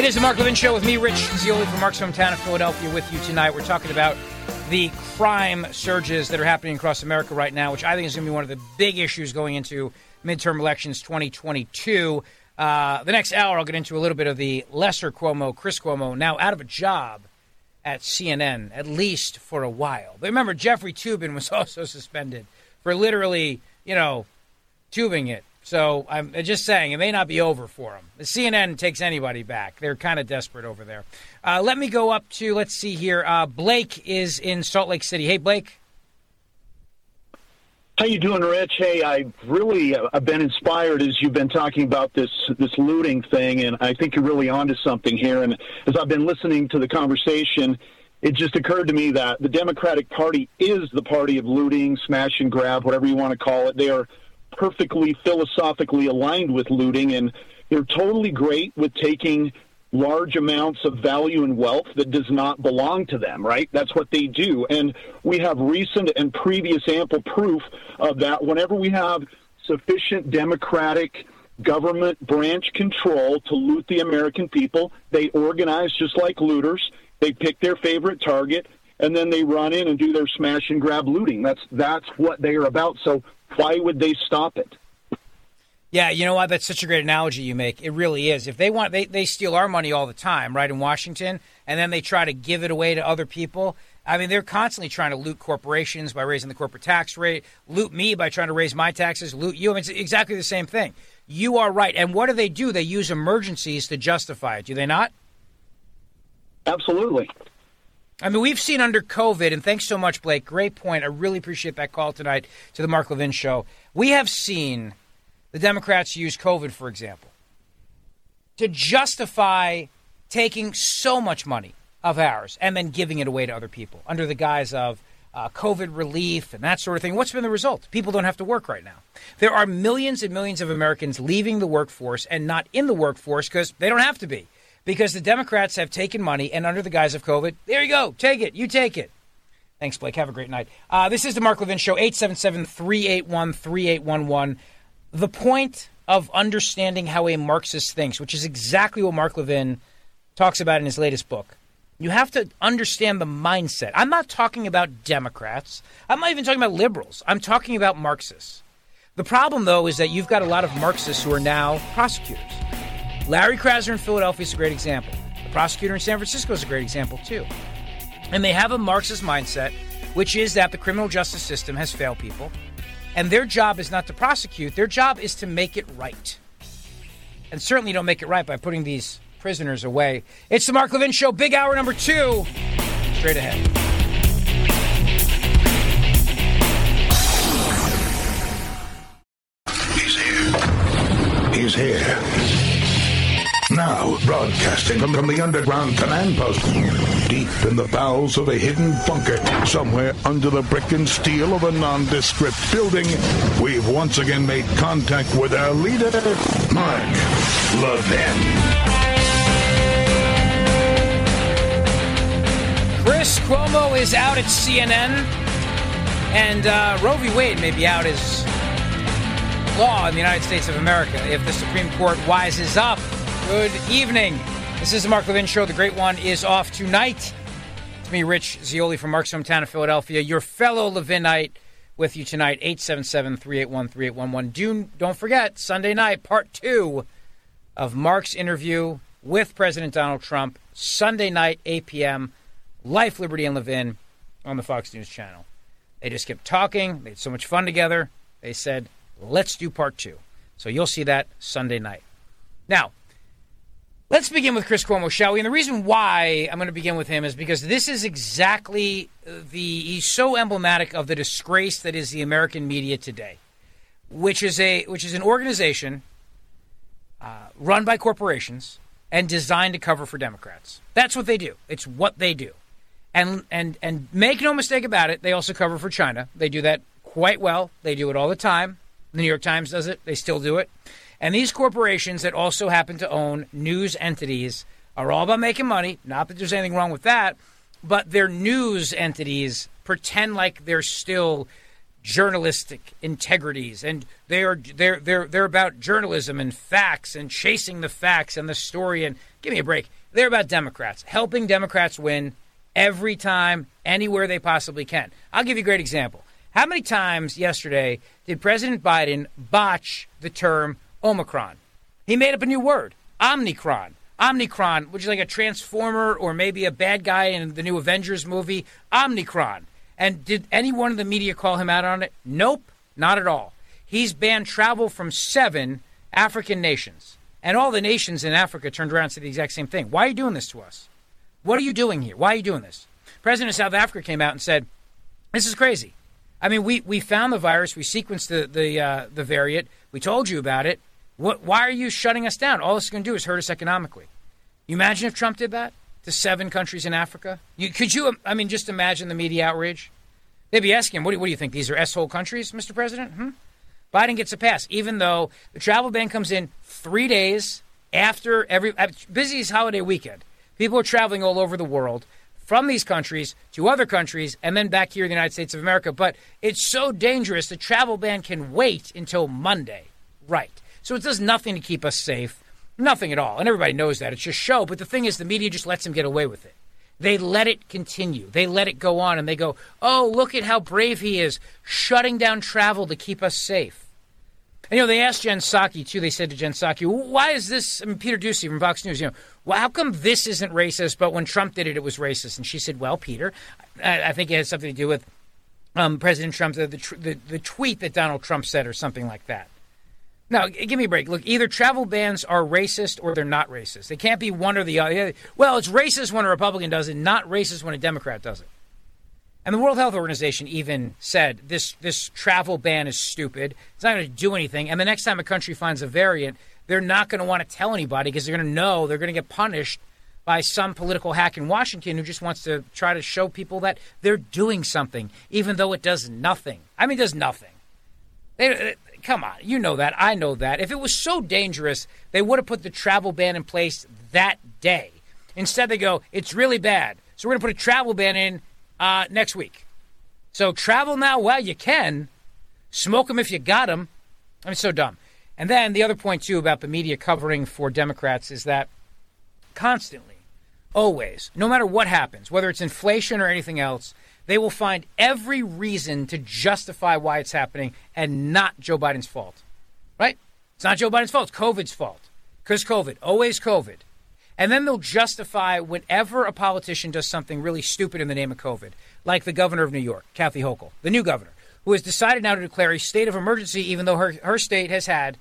is the Mark Levin Show with me, Rich Zeoli from Mark's hometown of Philadelphia, with you tonight. We're talking about the crime surges that are happening across America right now, which I think is going to be one of the big issues going into midterm elections 2022. The next hour, I'll get into a little bit of the lesser Cuomo, Chris Cuomo, now out of a job at CNN, at least for a while. But remember, Jeffrey Toobin was also suspended for literally, tubing it. So I'm just saying, it may not be over for him. The CNN takes anybody back. They're kind of desperate over there. Let me go up to, let's see here. Blake is in Salt Lake City. Hey, Blake. How you doing, Rich? Hey, I've been inspired as you've been talking about this looting thing, and I think you're really onto something here. And as I've been listening to the conversation, it just occurred to me that the Democratic Party is the party of looting, smash and grab, whatever you want to call it. They are perfectly philosophically aligned with looting, and they're totally great with taking large amounts of value and wealth that does not belong to them, right? That's what they do. And we have recent and previous ample proof of that. Whenever we have sufficient Democratic government branch control to loot the American people, they organize just like looters. They pick their favorite target, and then they run in and do their smash and grab looting. That's what they are about. So why would they stop it? Yeah, you know what? That's such a great analogy you make. It really is. If they want, they steal our money all the time, right, in Washington, and then they try to give it away to other people. I mean, they're constantly trying to loot corporations by raising the corporate tax rate, loot me by trying to raise my taxes, loot you. I mean, it's exactly the same thing. You are right. And what do? They use emergencies to justify it, do they not? Absolutely. I mean, we've seen under COVID, and thanks so much, Blake. Great point. I really appreciate that call tonight to the Mark Levin Show. We have seen the Democrats use COVID, for example, to justify taking so much money of ours and then giving it away to other people under the guise of COVID relief and that sort of thing. What's been the result? People don't have to work right now. There are millions and millions of Americans leaving the workforce and not in the workforce because they don't have to be. Because the Democrats have taken money, and under the guise of COVID, there you go, take it, you take it. Thanks, Blake. Have a great night. This is the Mark Levin Show, 877-381-3811. The point of understanding how a Marxist thinks, which is exactly what Mark Levin talks about in his latest book. You have to understand the mindset. I'm not talking about Democrats. I'm not even talking about liberals. I'm talking about Marxists. The problem, though, is that you've got a lot of Marxists who are now prosecutors. Larry Krasner in Philadelphia is a great example. The prosecutor in San Francisco is a great example, too. And they have a Marxist mindset, which is that the criminal justice system has failed people. And their job is not to prosecute. Their job is to make it right. And certainly don't make it right by putting these prisoners away. It's the Mark Levin Show, big hour number 2. Straight ahead. He's here. Now, broadcasting from the underground command post, deep in the bowels of a hidden bunker, somewhere under the brick and steel of a nondescript building, we've once again made contact with our leader, Mark Levin. Chris Cuomo is out at CNN, and Roe v. Wade may be out as law in the United States of America if the Supreme Court wises up. Good evening. This is the Mark Levin Show. The great one is off tonight. It's me, Rich Zeoli from Mark's hometown of Philadelphia, your fellow Levinite with you tonight, 877-381-3811. Don't forget, Sunday night, part 2 of Mark's interview with President Donald Trump, Sunday night, 8 p.m., Life, Liberty, and Levin on the Fox News channel. They just kept talking. They had so much fun together. They said, let's do part 2. So you'll see that Sunday night. Now, let's begin with Chris Cuomo, shall we? And the reason why I'm going to begin with him is because this is exactly he's so emblematic of the disgrace that is the American media today, which is an organization run by corporations and designed to cover for Democrats. That's what they do. It's what they do. And make no mistake about it, they also cover for China. They do that quite well. They do it all the time. The New York Times does it. They still do it. And these corporations that also happen to own news entities are all about making money. Not that there's anything wrong with that, but their news entities pretend like they're still journalistic integrities, and they're about journalism and facts and chasing the facts and the story. And give me a break. They're about Democrats, helping Democrats win every time, anywhere they possibly can. I'll give you a great example. How many times yesterday did President Biden botch the term Omicron? He made up a new word, Omnicron. Omnicron, which is like a transformer or maybe a bad guy in the new Avengers movie, Omnicron. And did anyone in the media call him out on it? Nope, not at all. He's banned travel from 7 African nations. And all the nations in Africa turned around and said the exact same thing. Why are you doing this to us? What are you doing here? Why are you doing this? President of South Africa came out and said, this is crazy. I mean, we found the virus. We sequenced the variant. We told you about it. Why are you shutting us down? All this is going to do is hurt us economically. You imagine if Trump did that to 7 countries in Africa? Could you just imagine the media outrage? They'd be asking him, what do you think? These are S-hole countries, Mr. President? Biden gets a pass, even though the travel ban comes in 3 days after busiest holiday weekend. People are traveling all over the world from these countries to other countries and then back here in the United States of America. But it's so dangerous, the travel ban can wait until Monday. Right. So it does nothing to keep us safe. Nothing at all. And everybody knows that. It's just show. But the thing is, the media just lets him get away with it. They let it continue. They let it go on. And they go, oh, look at how brave he is, shutting down travel to keep us safe. And, they asked Jen Psaki, too. They said to Jen Psaki, why is this? Peter Doocy from Fox News, well, how come this isn't racist, but when Trump did it, it was racist? And she said, well, Peter, I think it has something to do with President Trump, the tweet that Donald Trump said or something like that. Now, give me a break. Look, either travel bans are racist or they're not racist. They can't be one or the other. Well, it's racist when a Republican does it, not racist when a Democrat does it. And the World Health Organization even said this travel ban is stupid. It's not going to do anything. And the next time a country finds a variant, they're not going to want to tell anybody because they're going to know they're going to get punished by some political hack in Washington who just wants to try to show people that they're doing something, even though it does nothing. It does nothing. Come on, you know that. I know that. If it was so dangerous, they would have put the travel ban in place that day. Instead, they go, it's really bad. So we're going to put a travel ban in next week. So travel now while you can. Smoke them if you got them. It's so dumb. And then the other point, too, about the media covering for Democrats is that constantly, always, no matter what happens, whether it's inflation or anything else, they will find every reason to justify why it's happening and not Joe Biden's fault. Right? It's not Joe Biden's fault. It's COVID's fault. Because COVID. Always COVID. And then they'll justify whenever a politician does something really stupid in the name of COVID, like the governor of New York, Kathy Hochul, the new governor, who has decided now to declare a state of emergency even though her state has had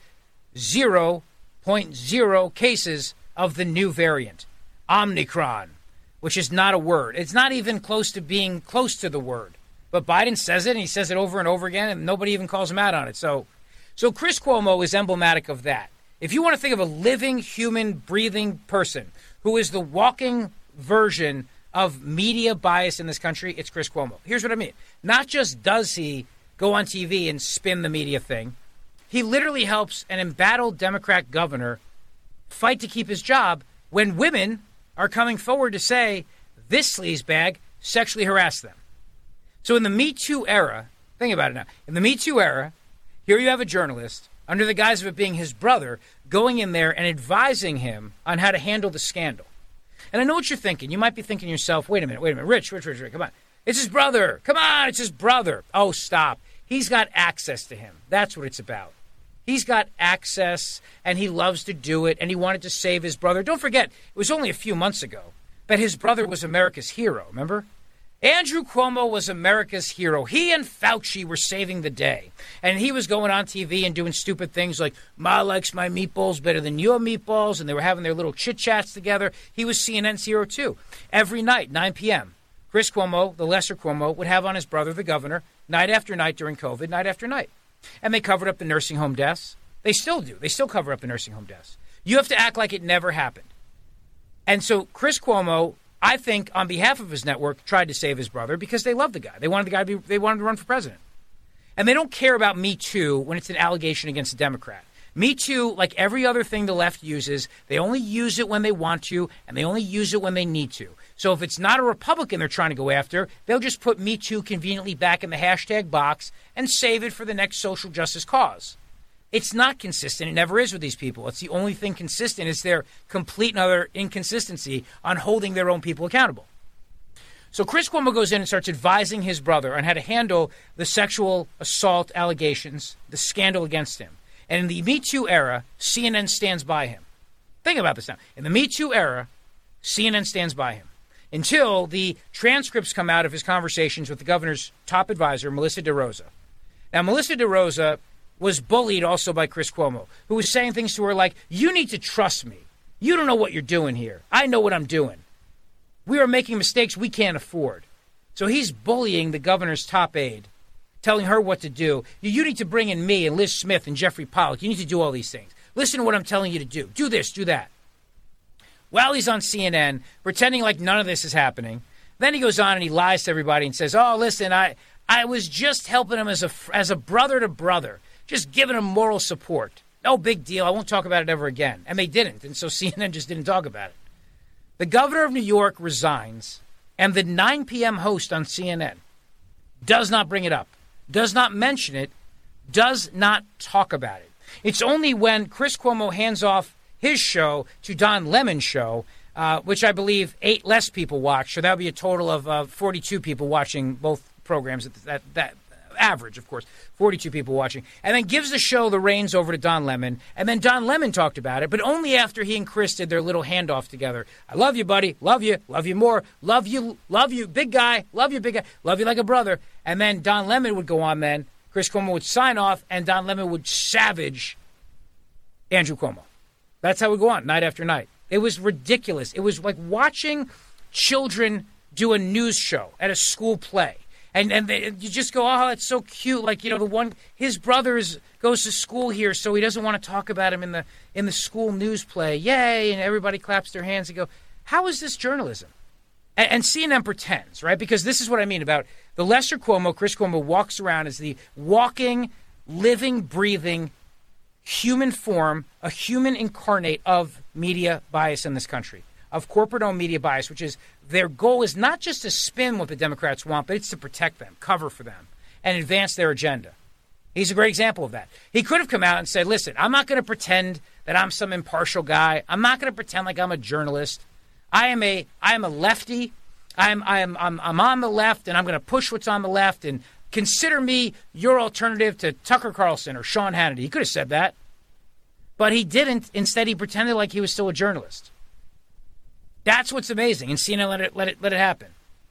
0.0 cases of the new variant, Omicron, which is not a word. It's not even close to being close to the word. But Biden says it, and he says it over and over again, and nobody even calls him out on it. So Chris Cuomo is emblematic of that. If you want to think of a living, human, breathing person who is the walking version of media bias in this country, it's Chris Cuomo. Here's what I mean. Not just does he go on TV and spin the media thing, he literally helps an embattled Democrat governor fight to keep his job when women are coming forward to say this sleazebag sexually harassed them. So in the Me Too era, think about it now. In the Me Too era, here you have a journalist under the guise of it being his brother, going in there and advising him on how to handle the scandal. And I know what you're thinking. You might be thinking to yourself, wait a minute, Rich, come on. It's his brother. Come on, it's his brother. Oh, stop. He's got access to him. That's what it's about. He's got access, and he loves to do it, and he wanted to save his brother. Don't forget, it was only a few months ago that his brother was America's hero, remember? Andrew Cuomo was America's hero. He and Fauci were saving the day. And he was going on TV and doing stupid things like, Ma likes my meatballs better than your meatballs, and they were having their little chit-chats together. He was CNN's hero, too. Every night, 9 p.m., Chris Cuomo, the lesser Cuomo, would have on his brother, the governor, night after night during COVID, night after night. And they covered up the nursing home deaths. They still do. They still cover up the nursing home deaths. You have to act like it never happened. And so Chris Cuomo, I think, on behalf of his network, tried to save his brother because they love the guy. They wanted they wanted to run for president. And they don't care about Me Too when it's an allegation against a Democrat. Me Too, like every other thing the left uses, they only use it when they want to, and they only use it when they need to. So if it's not a Republican they're trying to go after, they'll just put Me Too conveniently back in the hashtag box and save it for the next social justice cause. It's not consistent. It never is with these people. It's the only thing consistent is their complete and utter inconsistency on holding their own people accountable. So Chris Cuomo goes in and starts advising his brother on how to handle the sexual assault allegations, the scandal against him. And in the Me Too era, CNN stands by him. Think about this now. In the Me Too era, CNN stands by him until the transcripts come out of his conversations with the governor's top advisor, Melissa DeRosa. Now, Melissa DeRosa was bullied also by Chris Cuomo, who was saying things to her like, you need to trust me. You don't know what you're doing here. I know what I'm doing. We are making mistakes we can't afford. So he's bullying the governor's top aide, telling her what to do. You need to bring in me and Liz Smith and Jeffrey Pollack. You need to do all these things. Listen to what I'm telling you to do. Do this, do that. While he's on CNN, pretending like none of this is happening, then he goes on and he lies to everybody and says, oh, listen, I was just helping him as a brother to brother. Just giving them moral support. No big deal. I won't talk about it ever again. And they didn't. And so CNN just didn't talk about it. The governor of New York resigns, and the 9 p.m. host on CNN does not bring it up, does not mention it, does not talk about it. It's only when Chris Cuomo hands off his show to Don Lemon's show, which I believe 8 less people watch. So that would be a total of 42 people watching both programs at that average, of course, 42 people watching, and then gives the show the reins over to Don Lemon, and then Don Lemon talked about it, but only after he and Chris did their little handoff together. I love you, buddy. Love you more. Love you, big guy. Love you, big guy. Love you like a brother. And then Don Lemon would go on then. Chris Cuomo would sign off, and Don Lemon would savage Andrew Cuomo. That's how it would go on, night after night. It was ridiculous. It was like watching children do a news show at a school play. And you just go, oh, that's so cute. Like, you know, the one, his brother goes to school here, so he doesn't want to talk about him in the school news play. Yay! And everybody claps their hands and go, how is this journalism? And CNN pretends, right? Because this is what I mean about the lesser Cuomo. Chris Cuomo walks around as the walking, living, breathing human form, a human incarnate of media bias in this country, of corporate-owned media bias, which is their goal is not just to spin what the Democrats want, but it's to protect them, cover for them, and advance their agenda. He's a great example of that. He could have come out and said, listen, I'm not going to pretend that I'm some impartial guy. I'm not going to pretend like I'm a journalist. I am a lefty. I'm on the left, and I'm going to push what's on the left, and consider me your alternative to Tucker Carlson or Sean Hannity. He could have said that. But he didn't. Instead, he pretended like he was still a journalist. That's what's amazing, and CNN let it happen.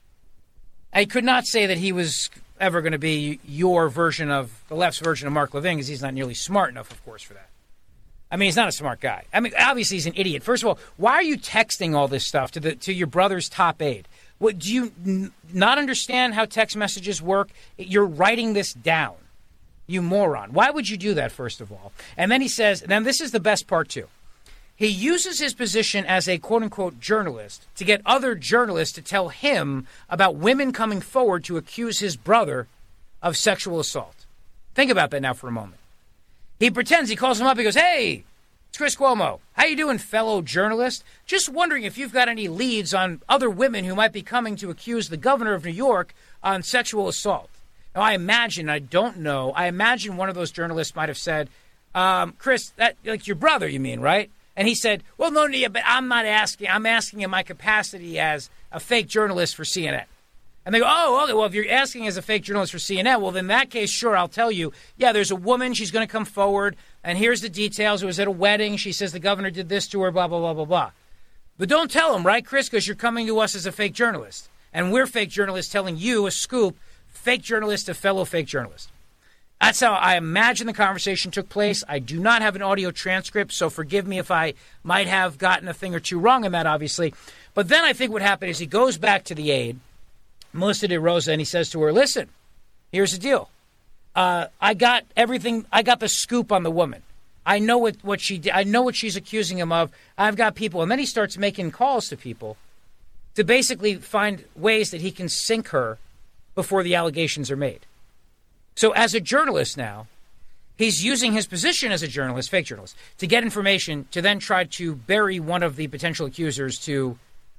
I could not say that he was ever going to be your version of the left's version of Mark Levin, because he's not nearly smart enough, of course, for that. I mean, he's not a smart guy. I mean, obviously he's an idiot. First of all, why are you texting all this stuff to your brother's top aide? What, do you not understand how text messages work? You're writing this down, you moron. Why would you do that, first of all? And then he says, and then this is the best part, too. He uses his position as a quote-unquote journalist to get other journalists to tell him about women coming forward to accuse his brother of sexual assault. Think about that now for a moment. He pretends, he calls him up, he goes, hey, it's Chris Cuomo. How you doing, fellow journalist? Just wondering if you've got any leads on other women who might be coming to accuse the governor of New York on sexual assault. Now, I imagine one of those journalists might have said, Chris, that like your brother, you mean, right? And he said, well, no, but I'm not asking. I'm asking in my capacity as a fake journalist for CNN. And they go, oh, okay, well, if you're asking as a fake journalist for CNN, well, in that case, sure, I'll tell you. Yeah, there's a woman. She's going to come forward. And here's the details. It was at a wedding. She says the governor did this to her, blah, blah, blah, blah, blah. But don't tell him, right, Chris, because you're coming to us as a fake journalist. And we're fake journalists telling you a scoop, fake journalist to fellow fake journalist. That's how I imagine the conversation took place. I do not have an audio transcript, so forgive me if I might have gotten a thing or two wrong in that, obviously. But then I think what happened is he goes back to the aide, Melissa DeRosa, and he says to her, listen, here's the deal. I got everything. I got the scoop on the woman. I know what she did. I know what she's accusing him of. I've got people. And then he starts making calls to people to basically find ways that he can sink her before the allegations are made. So as a journalist now, he's using his position as a journalist, fake journalist, to get information to then try to bury one of the potential accusers to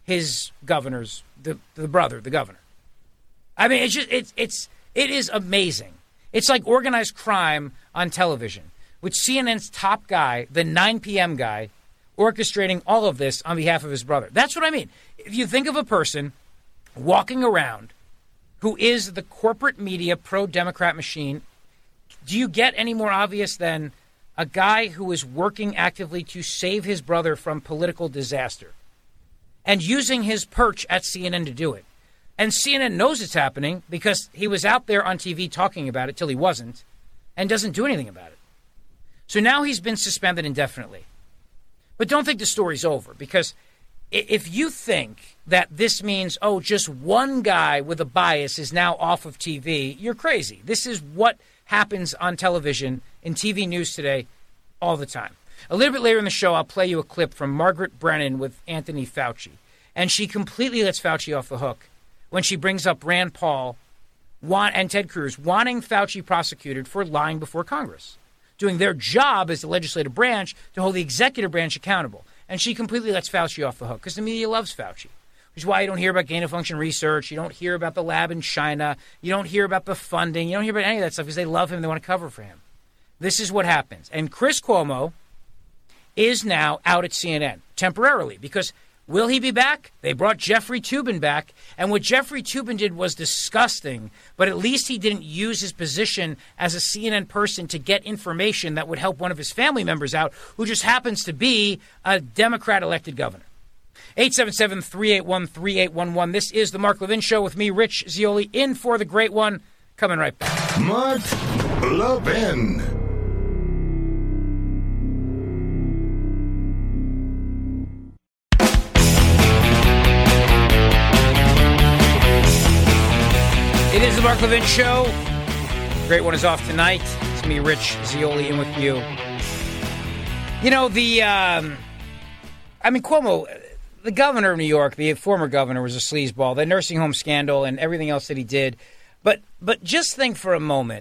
his governor's, the brother, the governor. I mean, it is amazing. It's like organized crime on television, with CNN's top guy, the 9 p.m. guy, orchestrating all of this on behalf of his brother. That's what I mean. If you think of a person walking around who is the corporate media pro-Democrat machine, do you get any more obvious than a guy who is working actively to save his brother from political disaster and using his perch at CNN to do it? And CNN knows it's happening because he was out there on TV talking about it till he wasn't and doesn't do anything about it. So now he's been suspended indefinitely. But don't think the story's over, because if you think that this means, oh, just one guy with a bias is now off of TV, you're crazy. This is what happens on television, in TV news today, all the time. A little bit later in the show, I'll play you a clip from Margaret Brennan with Anthony Fauci. And she completely lets Fauci off the hook when she brings up Rand Paul and Ted Cruz wanting Fauci prosecuted for lying before Congress, doing their job as the legislative branch to hold the executive branch accountable. And she completely lets Fauci off the hook because the media loves Fauci, which is why you don't hear about gain-of-function research. You don't hear about the lab in China. You don't hear about the funding. You don't hear about any of that stuff because they love him. They want to cover for him. This is what happens. And Chris Cuomo is now out at CNN temporarily because will he be back? They brought Jeffrey Toobin back, and what Jeffrey Toobin did was disgusting, but at least he didn't use his position as a CNN person to get information that would help one of his family members out who just happens to be a Democrat-elected governor. 877-381-3811. This is the Mark Levin Show with me, Rich Zeoli, in for the great one. Coming right back. Mark Levin. It is the Mark Levin Show. Great one is off tonight. It's me, Rich Zeoli, in with you. You know, Cuomo, the governor of New York, the former governor, was a sleazeball. The nursing home scandal and everything else that he did. But just think for a moment,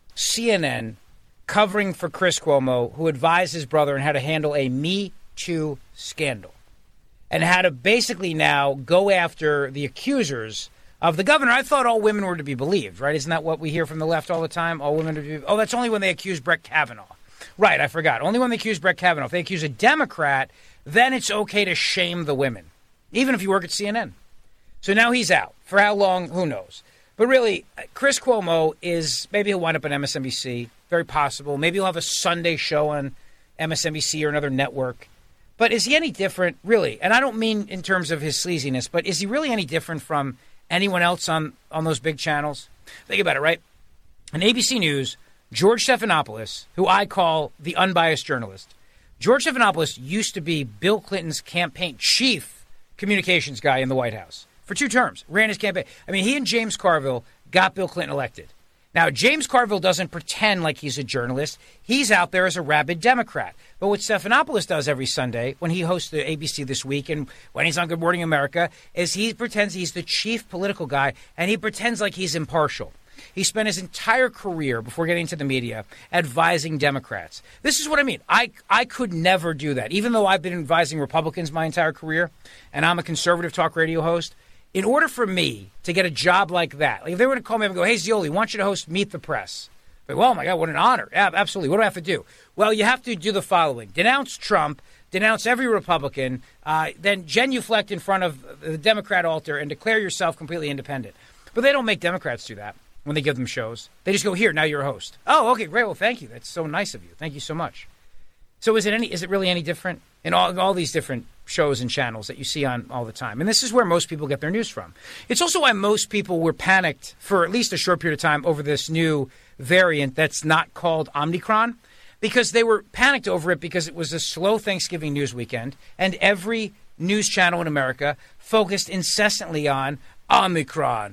CNN covering for Chris Cuomo, who advised his brother on how to handle a Me Too scandal and how to basically now go after the accusers of the governor. I thought all women were to be believed, right? Isn't that what we hear from the left all the time? All women are to be... Oh, that's only when they accuse Brett Kavanaugh. Right, I forgot. Only when they accuse Brett Kavanaugh. If they accuse a Democrat, then it's okay to shame the women, even if you work at CNN. So now he's out. For how long? Who knows? But really, Chris Cuomo is... Maybe he'll wind up on MSNBC. Very possible. Maybe he'll have a Sunday show on MSNBC or another network. But is he any different, really? And I don't mean in terms of his sleaziness, but is he really any different from anyone else on those big channels? Think about it, right? On ABC News, George Stephanopoulos, who I call the unbiased journalist, George Stephanopoulos used to be Bill Clinton's campaign chief communications guy in the White House for 2 terms, ran his campaign. I mean, he and James Carville got Bill Clinton elected. Now, James Carville doesn't pretend like he's a journalist. He's out there as a rabid Democrat. But what Stephanopoulos does every Sunday when he hosts the ABC This Week and when he's on Good Morning America is he pretends he's the chief political guy, and he pretends like he's impartial. He spent his entire career before getting into the media advising Democrats. This is what I mean. I could never do that. Even though I've been advising Republicans my entire career and I'm a conservative talk radio host, in order for me to get a job like that, like if they were to call me up and go, hey, Zeoli, I want you to host Meet the Press. Like, well, oh my God, what an honor. Yeah, absolutely. What do I have to do? Well, you have to do the following. Denounce Trump, denounce every Republican, then genuflect in front of the Democrat altar and declare yourself completely independent. But they don't make Democrats do that when they give them shows. They just go, here, now you're a host. Oh, okay, great. Well, thank you. That's so nice of you. Thank you so much. So is it really any different in all these different shows and channels that you see on all the time? And this is where most people get their news from. It's also why most people were panicked for at least a short period of time over this new variant that's not called Omicron, because they were panicked over it because it was a slow Thanksgiving news weekend and every news channel in America focused incessantly on Omicron,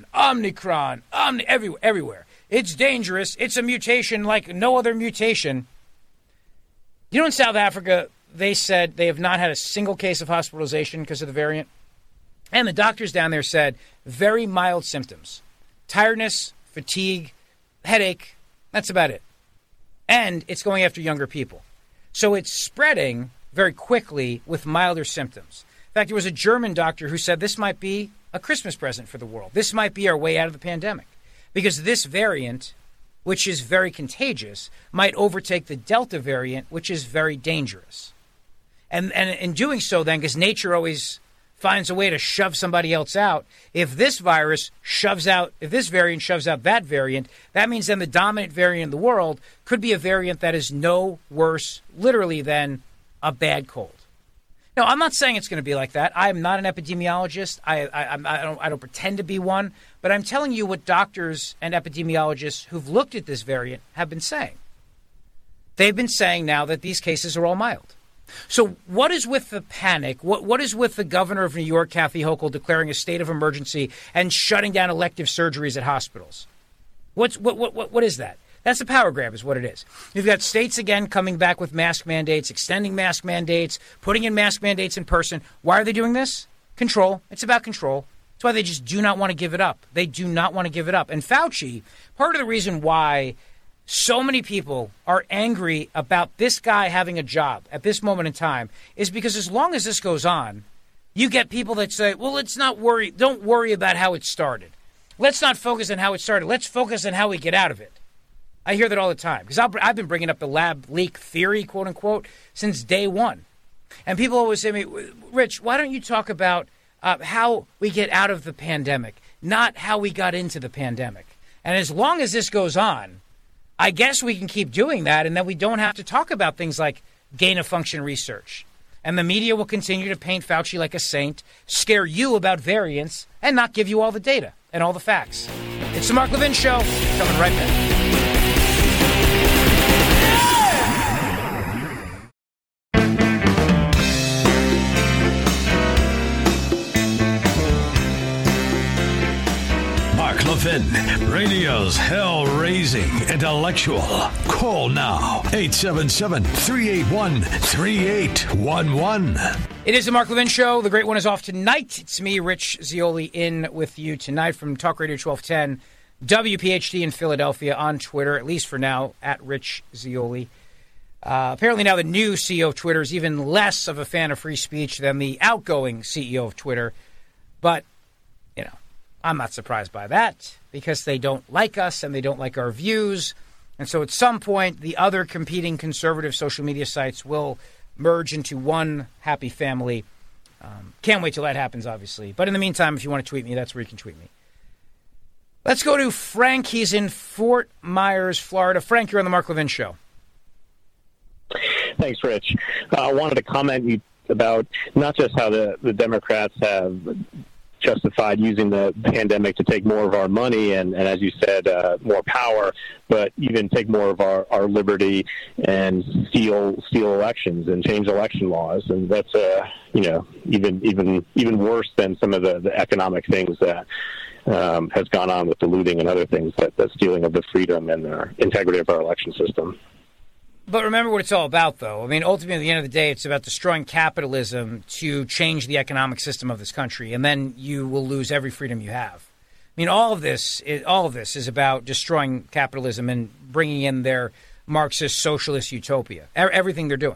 everywhere. It's dangerous. It's a mutation like no other mutation. You know, in South Africa, they said they have not had a single case of hospitalization because of the variant. And the doctors down there said very mild symptoms. Tiredness, fatigue, headache. That's about it. And it's going after younger people. So it's spreading very quickly with milder symptoms. In fact, there was a German doctor who said this might be a Christmas present for the world. This might be our way out of the pandemic because this variant, which is very contagious, might overtake the Delta variant, which is very dangerous. And in doing so, then, because nature always finds a way to shove somebody else out, if this variant shoves out that variant, that means then the dominant variant in the world could be a variant that is no worse, literally, than a bad cold. No, I'm not saying it's going to be like that. I'm not an epidemiologist. I don't pretend to be one. But I'm telling you what doctors and epidemiologists who've looked at this variant have been saying. They've been saying now that these cases are all mild. So what is with the panic? What is with the governor of New York, Kathy Hochul, declaring a state of emergency and shutting down elective surgeries at hospitals? What is that? That's a power grab is what it is. You've got states, again, coming back with mask mandates, extending mask mandates, putting in mask mandates in person. Why are they doing this? Control. It's about control. That's why they just do not want to give it up. They do not want to give it up. And Fauci, part of the reason why so many people are angry about this guy having a job at this moment in time is because as long as this goes on, you get people that say, well, let's not worry. Don't worry about how it started. Let's not focus on how it started. Let's focus on how we get out of it. I hear that all the time because I've been bringing up the lab leak theory, quote unquote, since day one. And people always say to me, Rich, why don't you talk about how we get out of the pandemic, not how we got into the pandemic? And as long as this goes on, I guess we can keep doing that, and then we don't have to talk about things like gain-of-function research. And the media will continue to paint Fauci like a saint, scare you about variants, and not give you all the data and all the facts. It's the Mark Levin Show. Coming right back. Levin, radio's hell-raising intellectual. Call now, 877-381-3811. It is the Mark Levin Show. The great one is off tonight. It's me, Rich Zeoli, in with you tonight from Talk Radio 1210, WPHT in Philadelphia, on Twitter, at least for now, at Rich Zeoli. Apparently now the new CEO of Twitter is even less of a fan of free speech than the outgoing CEO of Twitter. But, you know, I'm not surprised by that because they don't like us and they don't like our views. And so at some point, the other competing conservative social media sites will merge into one happy family. Can't wait till that happens, obviously. But in the meantime, if you want to tweet me, that's where you can tweet me. Let's go to Frank. He's in Fort Myers, Florida. Frank, you're on the Mark Levin Show. Thanks, Rich. I wanted to comment about not just how the Democrats have justified using the pandemic to take more of our money and as you said, more power, but even take more of our liberty and steal elections and change election laws. And that's, even worse than some of the economic things that has gone on with the looting and other things, that stealing of the freedom and the integrity of our election system. But remember what it's all about, though. I mean, ultimately, at the end of the day, it's about destroying capitalism to change the economic system of this country, and then you will lose every freedom you have. I mean, all of this is about destroying capitalism and bringing in their Marxist socialist utopia. Everything they're doing.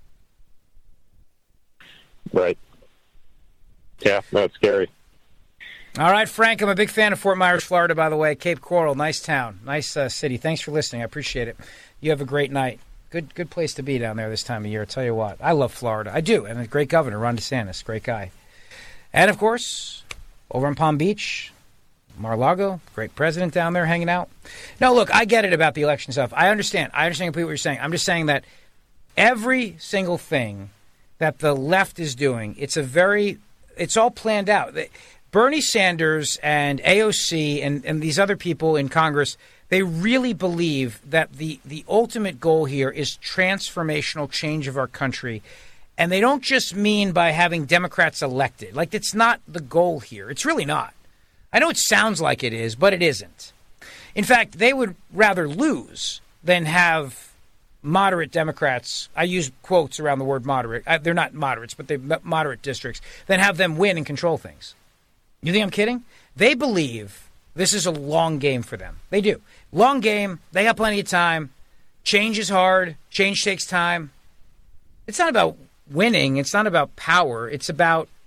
Right. Yeah, that's scary. All right, Frank, I'm a big fan of Fort Myers, Florida, by the way. Cape Coral, nice town, nice city. Thanks for listening. I appreciate it. You have a great night. Good place to be down there this time of year. I'll tell you what. I love Florida. I do. And a great governor, Ron DeSantis. Great guy. And, of course, over in Palm Beach, Mar-a-Lago, great president down there hanging out. No, look, I get it about the election stuff. I understand completely what you're saying. I'm just saying that every single thing that the left is doing, it's all planned out. Bernie Sanders and AOC and these other people in Congress, they really believe that the ultimate goal here is transformational change of our country. And they don't just mean by having Democrats elected. Like, it's not the goal here. It's really not. I know it sounds like it is, but it isn't. In fact, they would rather lose than have moderate Democrats, I use quotes around the word moderate. They're not moderates, but they're moderate districts, than have them win and control things. You think I'm kidding? They believe this is a long game for them. They do. Long game. They have plenty of time. Change is hard. Change takes time. It's not about winning. It's not about power. It's about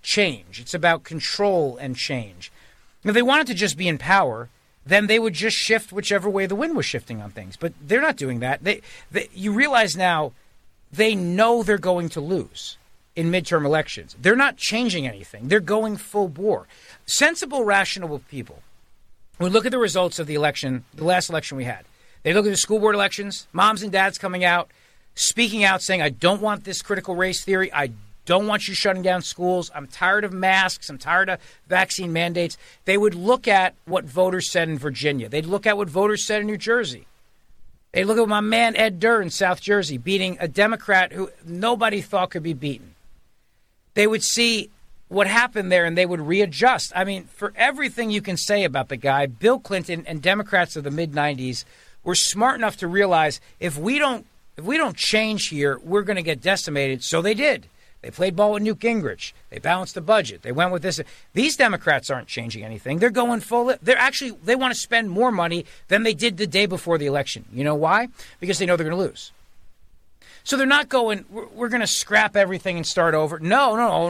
change. It's about control and change. If they wanted to just be in power, then they would just shift whichever way the wind was shifting on things. But they're not doing that. You realize now they know they're going to lose in midterm elections. They're not changing anything. They're going full bore. Sensible, rational people would look at the results of the election, the last election we had. They look at the school board elections, moms and dads coming out, speaking out, saying, I don't want this critical race theory. I don't want you shutting down schools. I'm tired of masks. I'm tired of vaccine mandates. They would look at what voters said in Virginia. They'd look at what voters said in New Jersey. They look at my man Ed Durr in South Jersey beating a Democrat who nobody thought could be beaten. They would see what happened there and they would readjust. I mean, for everything you can say about the guy, Bill Clinton and Democrats of the mid-'90s were smart enough to realize if we don't change here, we're going to get decimated. So they did. They played ball with Newt Gingrich. They balanced the budget. They went with this. These Democrats aren't changing anything. They're going full. They want to spend more money than they did the day before the election. You know why? Because they know they're going to lose. So they're not going, we're going to scrap everything and start over. No.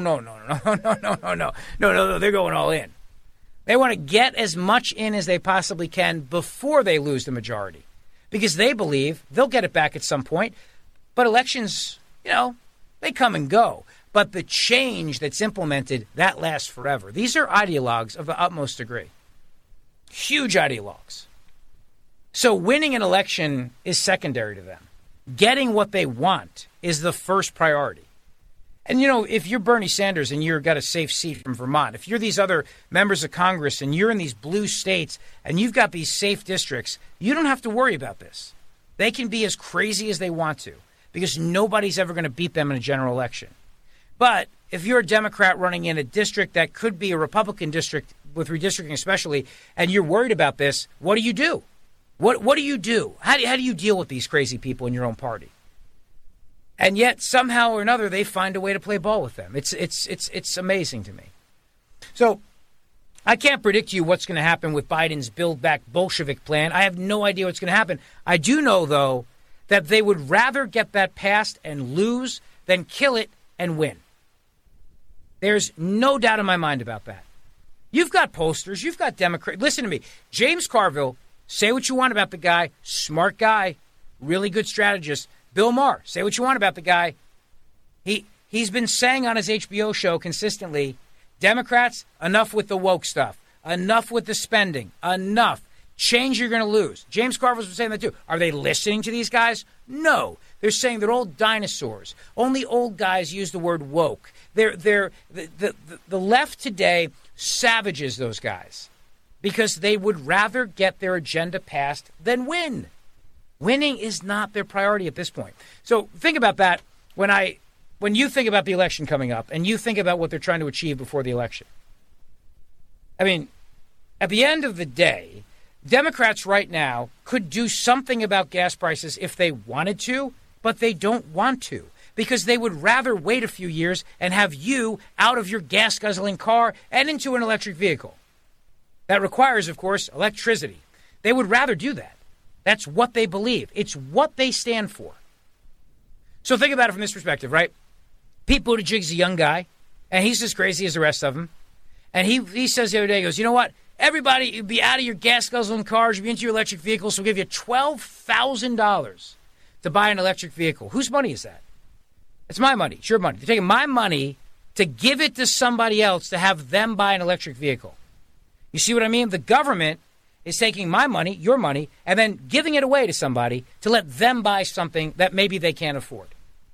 They're going all in. They want to get as much in as they possibly can before they lose the majority. Because they believe they'll get it back at some point. But elections, they come and go. But the change that's implemented, that lasts forever. These are ideologues of the utmost degree. Huge ideologues. So winning an election is secondary to them. Getting what they want is the first priority. And, if you're Bernie Sanders and you've got a safe seat from Vermont, if you're these other members of Congress and you're in these blue states and you've got these safe districts, you don't have to worry about this. They can be as crazy as they want to because nobody's ever going to beat them in a general election. But if you're a Democrat running in a district that could be a Republican district, with redistricting especially, and you're worried about this, what do you do? What do you do? How do you deal with these crazy people in your own party? And yet, somehow or another, they find a way to play ball with them. It's amazing to me. So, I can't predict to you what's going to happen with Biden's Build Back Bolshevik plan. I have no idea what's going to happen. I do know, though, that they would rather get that passed and lose than kill it and win. There's no doubt in my mind about that. You've got posters. You've got Democrats. Listen to me. James Carville, say what you want about the guy. Smart guy. Really good strategist. Bill Maher, say what you want about the guy. He's been saying on his HBO show consistently, Democrats, enough with the woke stuff. Enough with the spending. Enough. Change, you're going to lose. James Carville's been saying that too. Are they listening to these guys? No. They're saying they're old dinosaurs. Only old guys use the word woke. The left today savages those guys because they would rather get their agenda passed than win. Winning is not their priority at this point. So think about that when you think about the election coming up and you think about what they're trying to achieve before the election. I mean, at the end of the day, Democrats right now could do something about gas prices if they wanted to, but they don't want to because they would rather wait a few years and have you out of your gas-guzzling car and into an electric vehicle. That requires, of course, electricity. They would rather do that. That's what they believe. It's what they stand for. So think about it from this perspective, right? Pete Buttigieg's a young guy, and he's as crazy as the rest of them. And he says the other day, he goes, you know what? Everybody, you'll be out of your gas-guzzling cars, you'll be into your electric vehicles, so we'll give you $12,000 to buy an electric vehicle. Whose money is that? It's my money. It's your money. They're taking my money to give it to somebody else to have them buy an electric vehicle. You see what I mean? The government is taking my money, your money, and then giving it away to somebody to let them buy something that maybe they can't afford.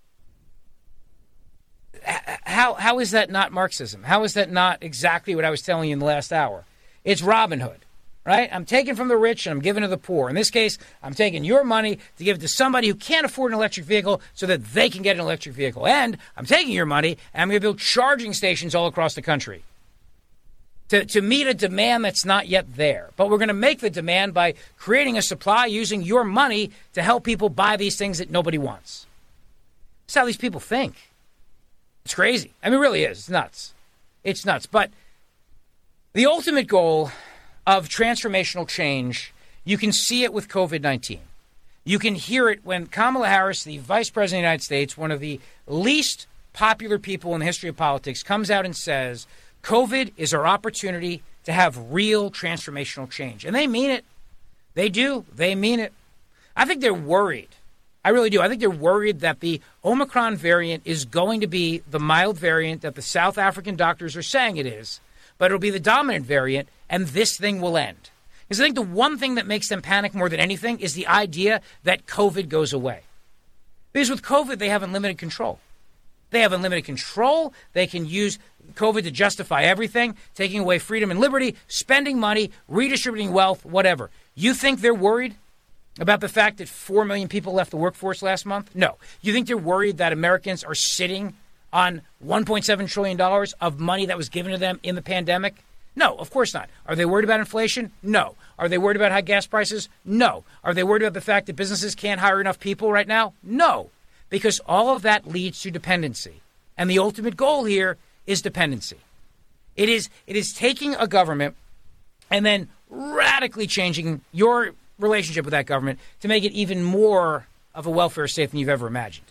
How is that not Marxism? How is that not exactly what I was telling you in the last hour? It's Robin Hood, right? I'm taking from the rich and I'm giving to the poor. In this case, I'm taking your money to give to somebody who can't afford an electric vehicle so that they can get an electric vehicle. And I'm taking your money and I'm going to build charging stations all across the country to meet a demand that's not yet there. But we're going to make the demand by creating a supply using your money to help people buy these things that nobody wants. That's how these people think. It's crazy. I mean, it really is. It's nuts. It's nuts. But the ultimate goal of transformational change, you can see it with COVID-19. You can hear it when Kamala Harris, the Vice President of the United States, one of the least popular people in the history of politics, comes out and says, COVID is our opportunity to have real transformational change. And they mean it. They do. They mean it. I think they're worried. I really do. I think they're worried that the Omicron variant is going to be the mild variant that the South African doctors are saying it is, but it'll be the dominant variant, and this thing will end. Because I think the one thing that makes them panic more than anything is the idea that COVID goes away. Because with COVID, they have unlimited control. They have unlimited control. They can use COVID to justify everything, taking away freedom and liberty, spending money, redistributing wealth, whatever. You think they're worried about the fact that 4 million people left the workforce last month? No. You think they're worried that Americans are sitting on $1.7 trillion of money that was given to them in the pandemic? No, of course not. Are they worried about inflation? No. Are they worried about high gas prices? No. Are they worried about the fact that businesses can't hire enough people right now? No. Because all of that leads to dependency. And the ultimate goal here is dependency. It is taking a government and then radically changing your relationship with that government to make it even more of a welfare state than you've ever imagined.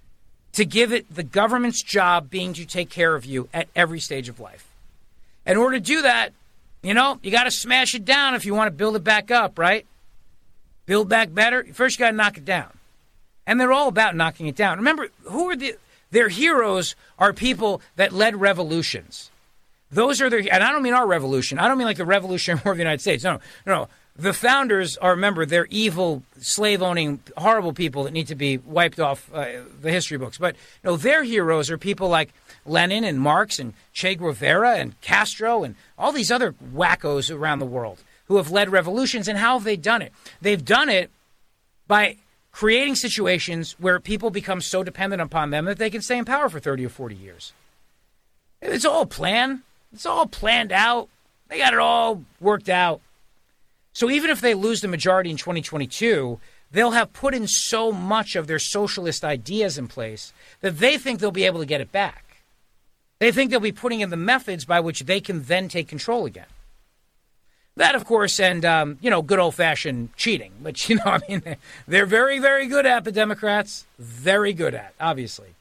To give it the government's job being to take care of you at every stage of life. In order to do that, you got to smash it down if you want to build it back up, right? Build back better. First, you got to knock it down. And they're all about knocking it down. Remember, their heroes are people that led revolutions. Those are and I don't mean our revolution. I don't mean like the Revolutionary War of the United States. No. The founders are, remember, they're evil, slave-owning, horrible people that need to be wiped off the history books. But no, their heroes are people like Lenin and Marx and Che Guevara and Castro and all these other wackos around the world who have led revolutions. And how have they done it? They've done it by creating situations where people become so dependent upon them that they can stay in power for 30 or 40 years. It's all planned. It's all planned out. They got it all worked out. So even if they lose the majority in 2022, they'll have put in so much of their socialist ideas in place that they think they'll be able to get it back. They think they'll be putting in the methods by which they can then take control again. That, of course, and, good old-fashioned cheating, which, they're very, very good at, the Democrats. Very good at, obviously.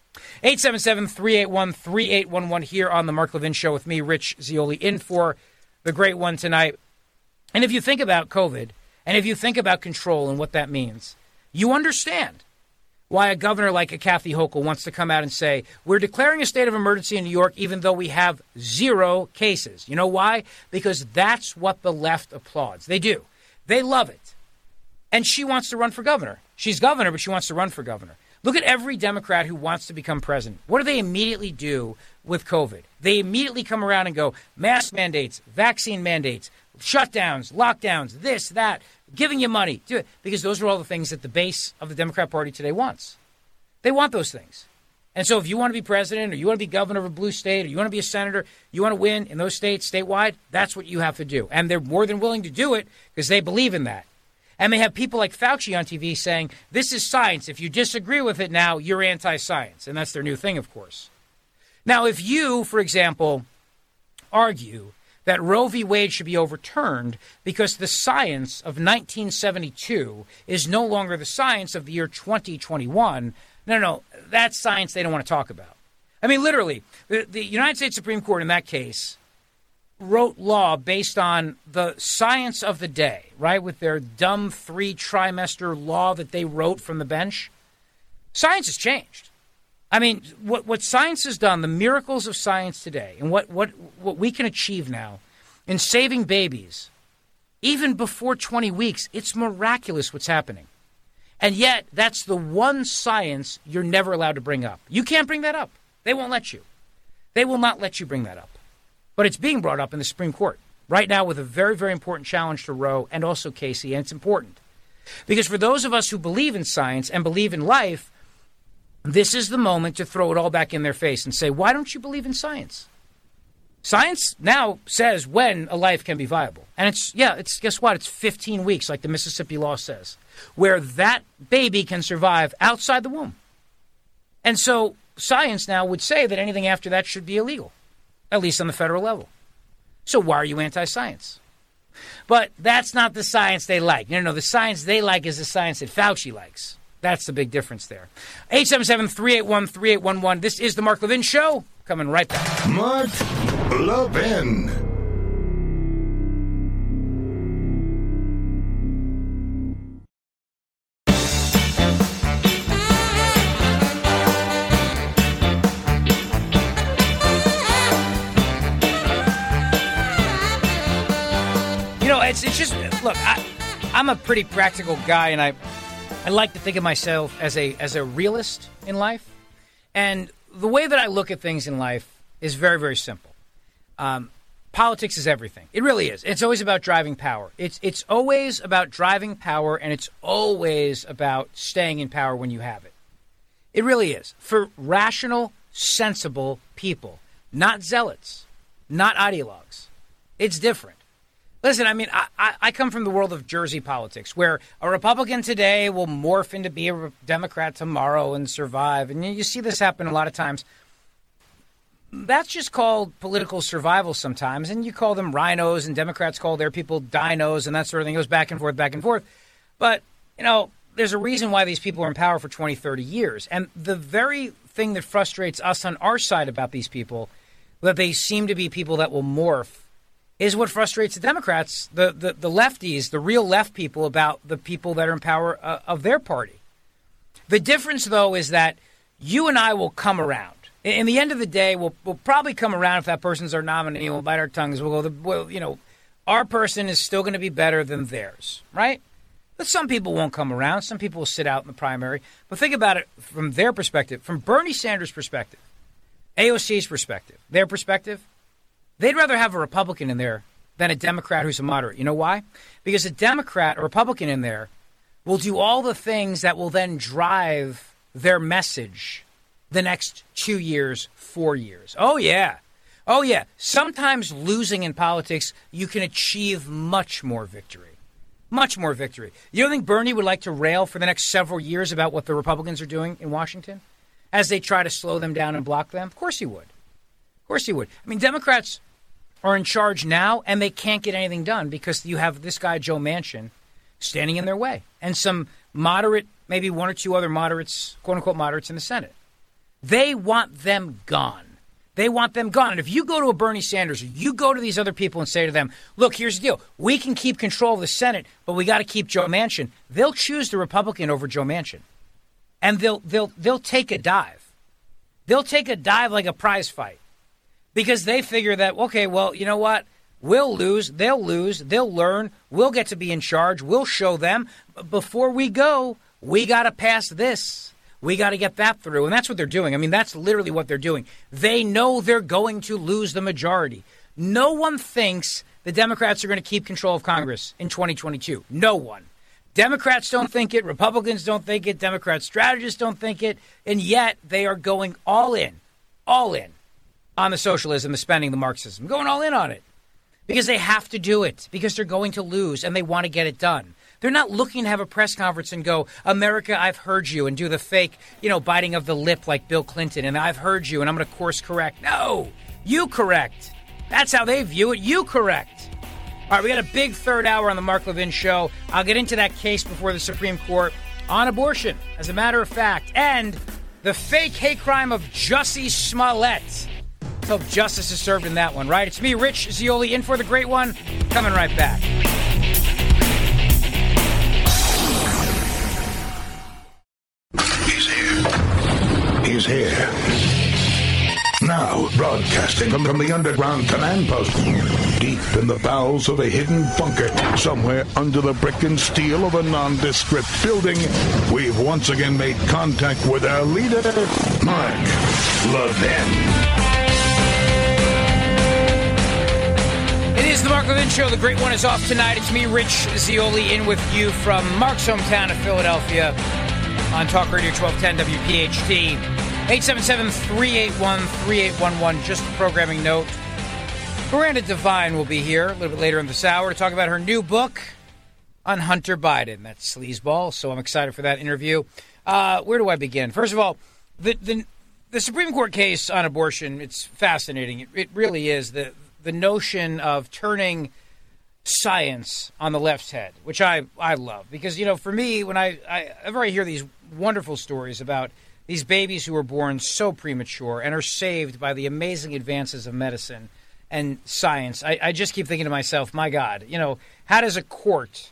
877-381-3811 here on the Mark Levin Show with me, Rich Zeoli, in for the great one tonight. And if you think about COVID, and if you think about control and what that means, you understand why a governor like a Kathy Hochul wants to come out and say, we're declaring a state of emergency in New York even though we have 0 cases. You know why? Because that's what the left applauds. They do. They love it. And she wants to run for governor. She's governor, but she wants to run for governor. Look at every Democrat who wants to become president. What do they immediately do with COVID? They immediately come around and go, mask mandates, vaccine mandates, shutdowns, lockdowns, this, that, giving you money. Do it. Because those are all the things that the base of the Democrat Party today wants. They want those things. And so if you want to be president or you want to be governor of a blue state or you want to be a senator, you want to win in those states statewide, that's what you have to do. And they're more than willing to do it because they believe in that. And they have people like Fauci on TV saying, this is science. If you disagree with it now, you're anti-science. And that's their new thing, of course. Now, if you, for example, argue that Roe v. Wade should be overturned because the science of 1972 is no longer the science of the year 2021, no, that's science they don't want to talk about. I mean, literally, the United States Supreme Court in that case wrote law based on the science of the day, right, with their dumb 3-trimester law that they wrote from the bench. Science has changed. I mean, what science has done, the miracles of science today, and what we can achieve now in saving babies, even before 20 weeks, it's miraculous what's happening. And yet, that's the one science you're never allowed to bring up. You can't bring that up. They won't let you. They will not let you bring that up. But it's being brought up in the Supreme Court right now with a very, very important challenge to Roe and also Casey, and it's important. Because for those of us who believe in science and believe in life, this is the moment to throw it all back in their face and say, why don't you believe in science? Science now says when a life can be viable. And it's guess what? It's 15 weeks, like the Mississippi law says, where that baby can survive outside the womb. And so science now would say that anything after that should be illegal, at least on the federal level. So why are you anti-science? But that's not the science they like. No, the science they like is the science that Fauci likes. That's the big difference there. 877-381-3811. This is the Mark Levin Show. Coming right back. Mark Levin. It's just, look, I'm a pretty practical guy, and I like to think of myself as a realist in life. And the way that I look at things in life is very, very simple. Politics is everything. It really is. It's always about driving power. It's always about driving power, and it's always about staying in power when you have it. It really is. For rational, sensible people, not zealots, not ideologues. It's different. Listen, I mean, I come from the world of Jersey politics, where a Republican today will morph into be a Democrat tomorrow and survive. And you see this happen a lot of times. That's just called political survival sometimes. And you call them rhinos, and Democrats call their people dinos, and that sort of thing. It goes back and forth, back and forth. But, you know, there's a reason why these people are in power for 20, 30 years. And the very thing that frustrates us on our side about these people, that they seem to be people that will morph, is what frustrates the Democrats, the lefties, the real left people, about the people that are in power of their party. The difference, though, is that you and I will come around. In the end of the day, we'll probably come around if that person's our nominee. We'll bite our tongues. We'll go, our person is still going to be better than theirs, right? But some people won't come around. Some people will sit out in the primary. But think about it from their perspective, from Bernie Sanders' perspective, AOC's perspective, their perspective. They'd rather have a Republican in there than a Democrat who's a moderate. You know why? Because a Democrat, a Republican in there, will do all the things that will then drive their message the next 2 years, 4 years. Oh, yeah. Oh, yeah. Sometimes losing in politics, you can achieve much more victory. Much more victory. You don't think Bernie would like to rail for the next several years about what the Republicans are doing in Washington as they try to slow them down and block them? Of course he would. Of course he would. I mean, Democrats are in charge now, and they can't get anything done because you have this guy, Joe Manchin, standing in their way, and some moderate, maybe one or two other moderates, quote-unquote moderates in the Senate. They want them gone. They want them gone. And if you go to a Bernie Sanders, or you go to these other people and say to them, look, here's the deal. We can keep control of the Senate, but we got to keep Joe Manchin. They'll choose the Republican over Joe Manchin. And they'll take a dive. They'll take a dive like a prize fight. Because they figure that, okay, well, you know what? We'll lose. They'll learn. We'll get to be in charge. We'll show them. But before we go, we got to pass this. We got to get that through. And that's what they're doing. I mean, that's literally what they're doing. They know they're going to lose the majority. No one thinks the Democrats are going to keep control of Congress in 2022. No one. Democrats don't think it. Republicans don't think it. Democrat strategists don't think it. And yet they are going all in on the socialism, the spending, the Marxism, going all in on it because they have to do it, because they're going to lose and they want to get it done. They're not looking to have a press conference and go, America, I've heard you, and do the fake, biting of the lip like Bill Clinton, and I've heard you and I'm going to course correct. No, you correct. That's how they view it. You correct. All right, we got a big third hour on the Mark Levin Show. I'll get into that case before the Supreme Court on abortion, as a matter of fact, and the fake hate crime of Jussie Smollett. Hope justice is served in that one, right? It's me, Rich Zeoli, in for the great one. Coming right back. He's here. Now, broadcasting from the underground command post, deep in the bowels of a hidden bunker, somewhere under the brick and steel of a nondescript building, we've once again made contact with our leader, Mark Levin. It is the Mark Levin Show. The great one is off tonight. It's me, Rich Zeoli, in with you from Mark's hometown of Philadelphia on Talk Radio 1210 WPHT. 877-381-3811. Just a programming note. Miranda Devine will be here a little bit later in this hour to talk about her new book on Hunter Biden. That's sleazeball, so I'm excited for that interview. Where do I begin? First of all, the Supreme Court case on abortion, it's fascinating. It really is. The notion of turning science on the left's head, which I love. Because, for me, whenever I hear these wonderful stories about these babies who are born so premature and are saved by the amazing advances of medicine and science, I just keep thinking to myself, my God, how does a court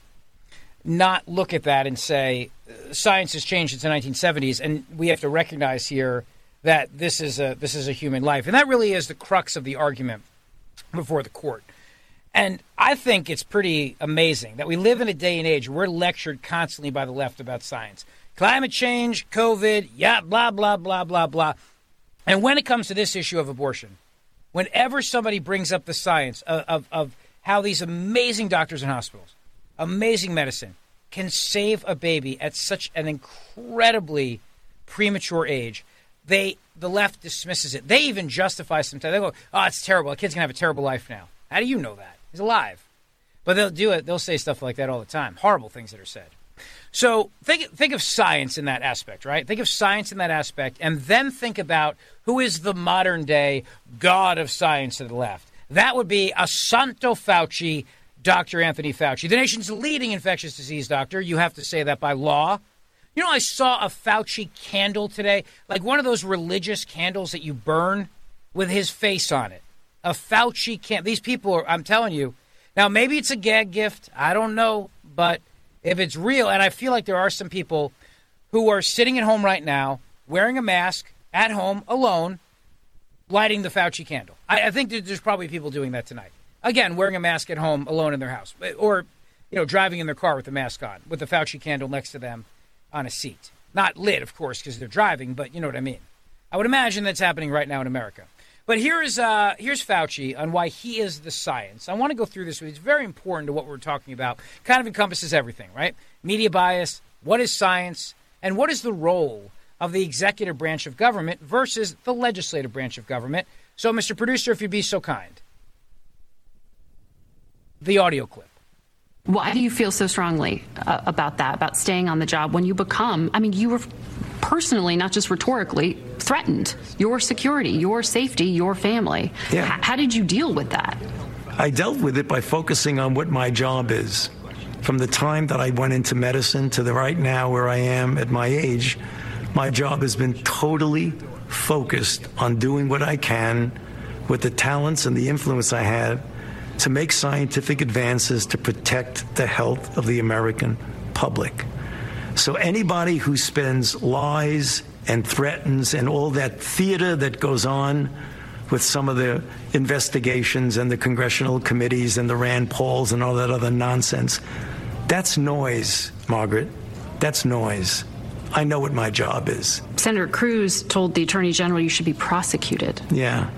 not look at that and say, science has changed since the 1970s, and we have to recognize here that this is a human life. And that really is the crux of the argument before the court. And I think it's pretty amazing that we live in a day and age where we're lectured constantly by the left about science. Climate change, COVID, blah, blah, blah, blah, blah. And when it comes to this issue of abortion, whenever somebody brings up the science of how these amazing doctors in hospitals, amazing medicine, can save a baby at such an incredibly premature age, the left dismisses it. They even justify sometimes. They go, oh, it's terrible. A kid's going to have a terrible life now. How do you know that? He's alive. But they'll do it. They'll say stuff like that all the time. Horrible things that are said. So think of science in that aspect, right? Think of science in that aspect, and then think about who is the modern-day god of science to the left. That would be Santo Fauci, Dr. Anthony Fauci, the nation's leading infectious disease doctor. You have to say that by law. I saw a Fauci candle today, like one of those religious candles that you burn with his face on it. A Fauci candle. These people are, I'm telling you, now maybe it's a gag gift. I don't know, but if it's real, and I feel like there are some people who are sitting at home right now, wearing a mask, at home, alone, lighting the Fauci candle. I think that there's probably people doing that tonight. Again, wearing a mask at home, alone in their house. Or, driving in their car with the mask on, with the Fauci candle next to them on a seat. Not lit, of course, because they're driving, but you know what I mean. I would imagine that's happening right now in America. But here's Fauci on why he is the science. I want to go through this with you. It's very important to what we're talking about. Kind of encompasses everything, right? Media bias, what is science, and what is the role of the executive branch of government versus the legislative branch of government. So, Mr. Producer, if you'd be so kind. The audio clip. Why do you feel so strongly about that, about staying on the job when you you were personally, not just rhetorically, threatened? Your security, your safety, your family. Yeah. How did you deal with that? I dealt with it by focusing on what my job is. From the time that I went into medicine to the right now where I am at my age, my job has been totally focused on doing what I can with the talents and the influence I have to make scientific advances to protect the health of the American public. So anybody who spends lies and threatens and all that theater that goes on with some of the investigations and the congressional committees and the Rand Pauls and all that other nonsense, that's noise, Margaret. That's noise. I know what my job is. Senator Cruz told the Attorney General you should be prosecuted. Yeah.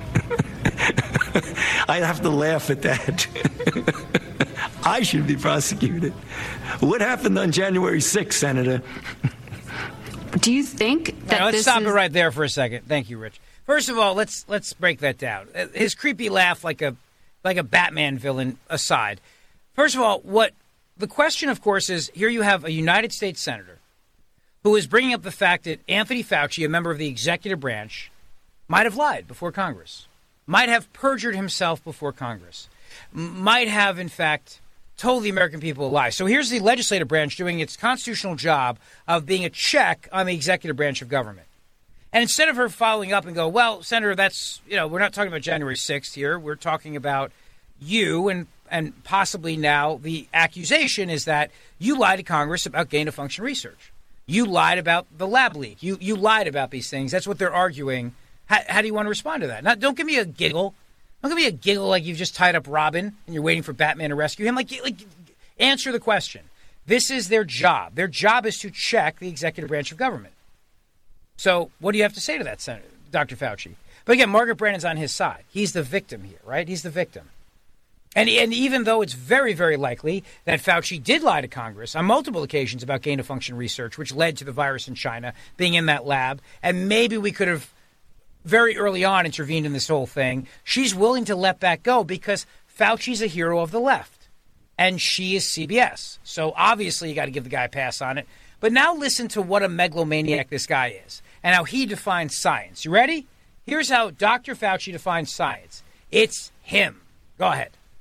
I have to laugh at that. I should be prosecuted. What happened on January 6th, Senator? Do you think that let's stop it right there for a second. Thank you, Rich. First of all, let's break that down. His creepy laugh, like a Batman villain, aside. First of all, what the question, of course, is here you have a United States senator who is bringing up the fact that Anthony Fauci, a member of the executive branch, might have lied before Congress, might have perjured himself before Congress, might have, in fact, told the American people a lie. So here's the legislative branch doing its constitutional job of being a check on the executive branch of government. And instead of her following up and go, well, Senator, that's, we're not talking about January 6th here. We're talking about you and possibly now the accusation is that you lied to Congress about gain-of-function research. You lied about the lab leak. You lied about these things. That's what they're arguing. How do you want to respond to that? Now, don't give me a giggle. Don't give me a giggle like you've just tied up Robin and you're waiting for Batman to rescue him. Like answer the question. This is their job. Their job is to check the executive branch of government. So what do you have to say to that, Senator, Dr. Fauci? But again, Margaret Brennan's on his side. He's the victim here, right? He's the victim. And even though it's very, very likely that Fauci did lie to Congress on multiple occasions about gain-of-function research, which led to the virus in China being in that lab, and maybe we could have very early on intervened in this whole thing, she's willing to let that go because Fauci's a hero of the left, and she is CBS. So obviously you got to give the guy a pass on it. But now listen to what a megalomaniac this guy is and how he defines science. You ready? Here's how Dr. Fauci defines science. It's him. Go ahead.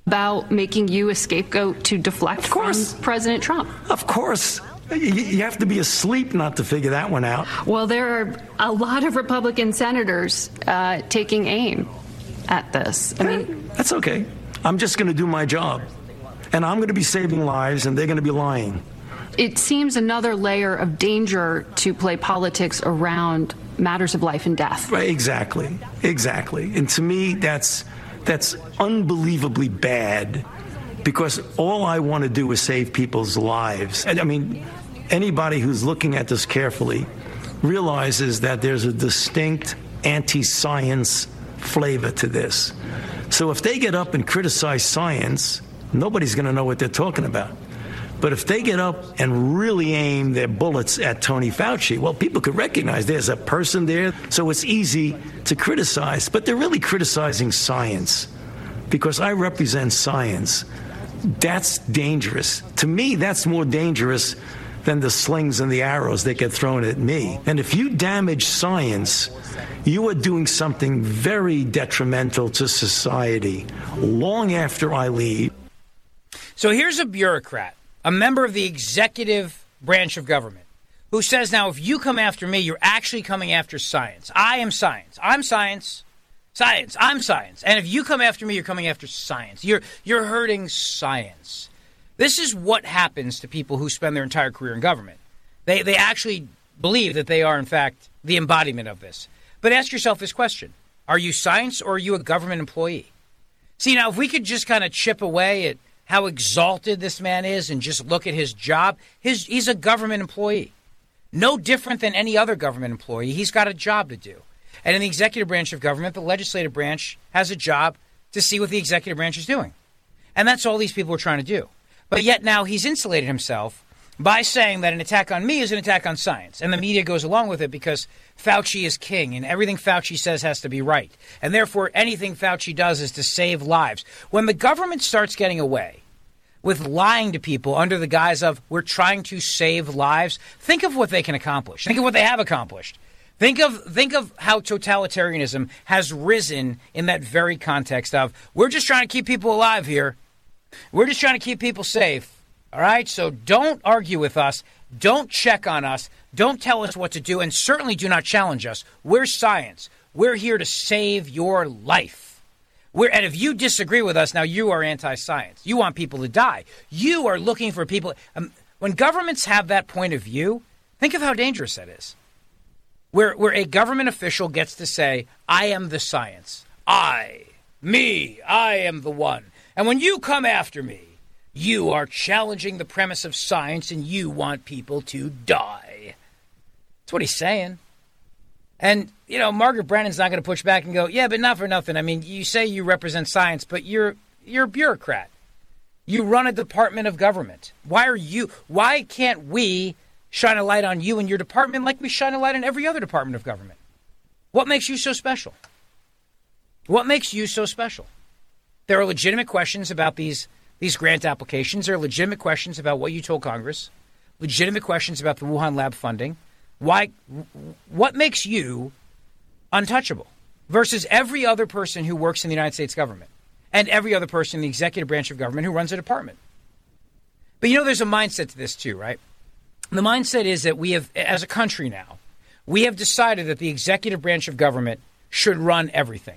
about making you a scapegoat to deflect from President Trump? Of course. You have to be asleep not to figure that one out. Well, there are a lot of Republican senators taking aim at this. I mean, that's okay. I'm just going to do my job. And I'm going to be saving lives, and they're going to be lying. It seems another layer of danger to play politics around matters of life and death. Right, exactly. And to me, that's unbelievably bad, because all I want to do is save people's lives. And I mean, anybody who's looking at this carefully realizes that there's a distinct anti-science flavor to this. So if they get up and criticize science, nobody's going to know what they're talking about. But if they get up and really aim their bullets at Tony Fauci, well, people could recognize there's a person there, so it's easy to criticize. But they're really criticizing science, because I represent science. That's dangerous. To me, that's more dangerous than the slings and the arrows that get thrown at me. And if you damage science, you are doing something very detrimental to society long after I leave. So here's a bureaucrat, a member of the executive branch of government, who says, now, if you come after me, you're actually coming after science. I am science. I'm science. Science. I'm science. And if you come after me, you're coming after science. You're hurting science. This is what happens to people who spend their entire career in government. They actually believe that they are, in fact, the embodiment of this. But ask yourself this question. Are you science, or are you a government employee? See, now, if we could just kind of chip away at how exalted this man is and just look at his job, he's a government employee. No different than any other government employee. He's got a job to do. And in the executive branch of government, the legislative branch has a job to see what the executive branch is doing. And that's all these people are trying to do. But yet now he's insulated himself by saying that an attack on me is an attack on science. And the media goes along with it because Fauci is king and everything Fauci says has to be right. And therefore, anything Fauci does is to save lives. When the government starts getting away with lying to people under the guise of we're trying to save lives, think of what they can accomplish. Think of what they have accomplished. Think of how totalitarianism has risen in that very context of we're just trying to keep people alive here. We're just trying to keep people safe. All right? So don't argue with us. Don't check on us. Don't tell us what to do. And certainly do not challenge us. We're science. We're here to save your life. And if you disagree with us, now you are anti-science. You want people to die. You are looking for people. When governments have that point of view, think of how dangerous that is. Where a government official gets to say, I am the science. I am the one. And when you come after me, you are challenging the premise of science and you want people to die. That's what he's saying. And, you know, Margaret Brennan's not going to push back and go, yeah, but not for nothing. I mean, you say you represent science, but you're a bureaucrat. You run a department of government. Why can't we shine a light on you and your department like we shine a light on every other department of government? What makes you so special? What makes you so special? There are legitimate questions about these grant applications. There are legitimate questions about what you told Congress. Legitimate questions about the Wuhan lab funding. What makes you untouchable versus every other person who works in the United States government and every other person in the executive branch of government who runs a department? But you know, there's a mindset to this too, right? The mindset is that we have, as a country now, we have decided that the executive branch of government should run everything.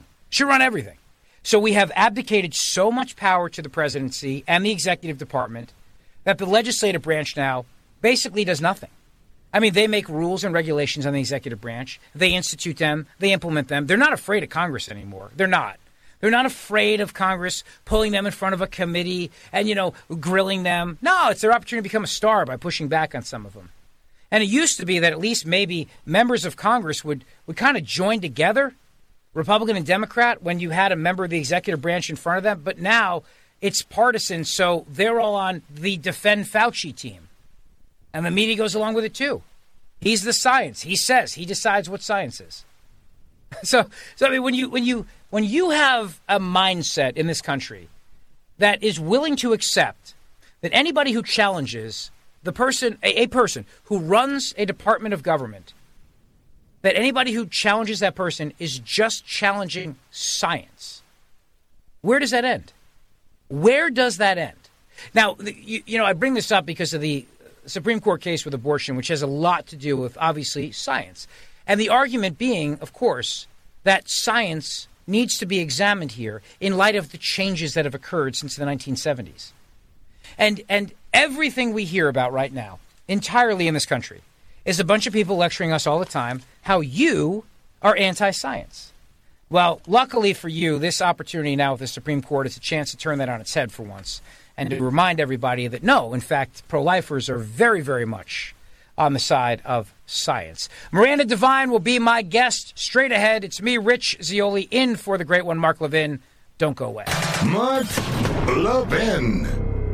So we have abdicated so much power to the presidency and the executive department that the legislative branch now basically does nothing. I mean, they make rules and regulations on the executive branch. They institute them. They implement them. They're not afraid of Congress anymore. They're not. They're not afraid of Congress pulling them in front of a committee and, grilling them. No, it's their opportunity to become a star by pushing back on some of them. And it used to be that at least maybe members of Congress would kind of join together, Republican and Democrat, when you had a member of the executive branch in front of them. But now it's partisan, so they're all on the Defend Fauci team. And the media goes along with it, too. He's the science. He says. He decides what science is. So I mean, when you have a mindset in this country that is willing to accept that anybody who challenges the person, a person who runs a department of government, that anybody who challenges that person is just challenging science, where does that end? Where does that end? Now, I bring this up because of the Supreme Court case with abortion, which has a lot to do with, obviously, science. And the argument being, of course, that science needs to be examined here in light of the changes that have occurred since the 1970s. And everything we hear about right now, entirely in this country, is a bunch of people lecturing us all the time how you are anti-science. Well, luckily for you, this opportunity now with the Supreme Court is a chance to turn that on its head for once and to remind everybody that, no, in fact, pro-lifers are very, very much on the side of science. Miranda Devine will be my guest straight ahead. It's me, Rich Zeoli, in for the great one, Mark Levin. Don't go away. Mark Levin.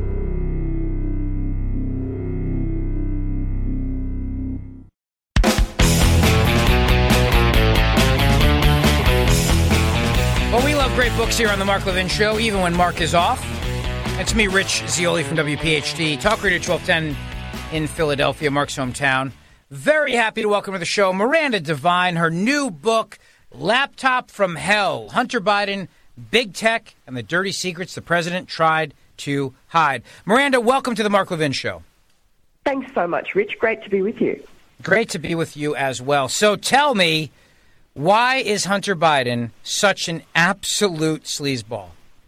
Well, we love great books here on the Mark Levin Show, even when Mark is off. It's me, Rich Zeoli from WPHT, Talk Radio 1210 in Philadelphia, Mark's hometown. Very happy to welcome to the show Miranda Devine, her new book, Laptop from Hell, Hunter Biden, Big Tech, and the Dirty Secrets the President Tried to Hide. Miranda, welcome to the Mark Levin Show. Thanks so much, Rich. Great to be with you. Great to be with you as well. So tell me, why is Hunter Biden such an absolute sleazeball?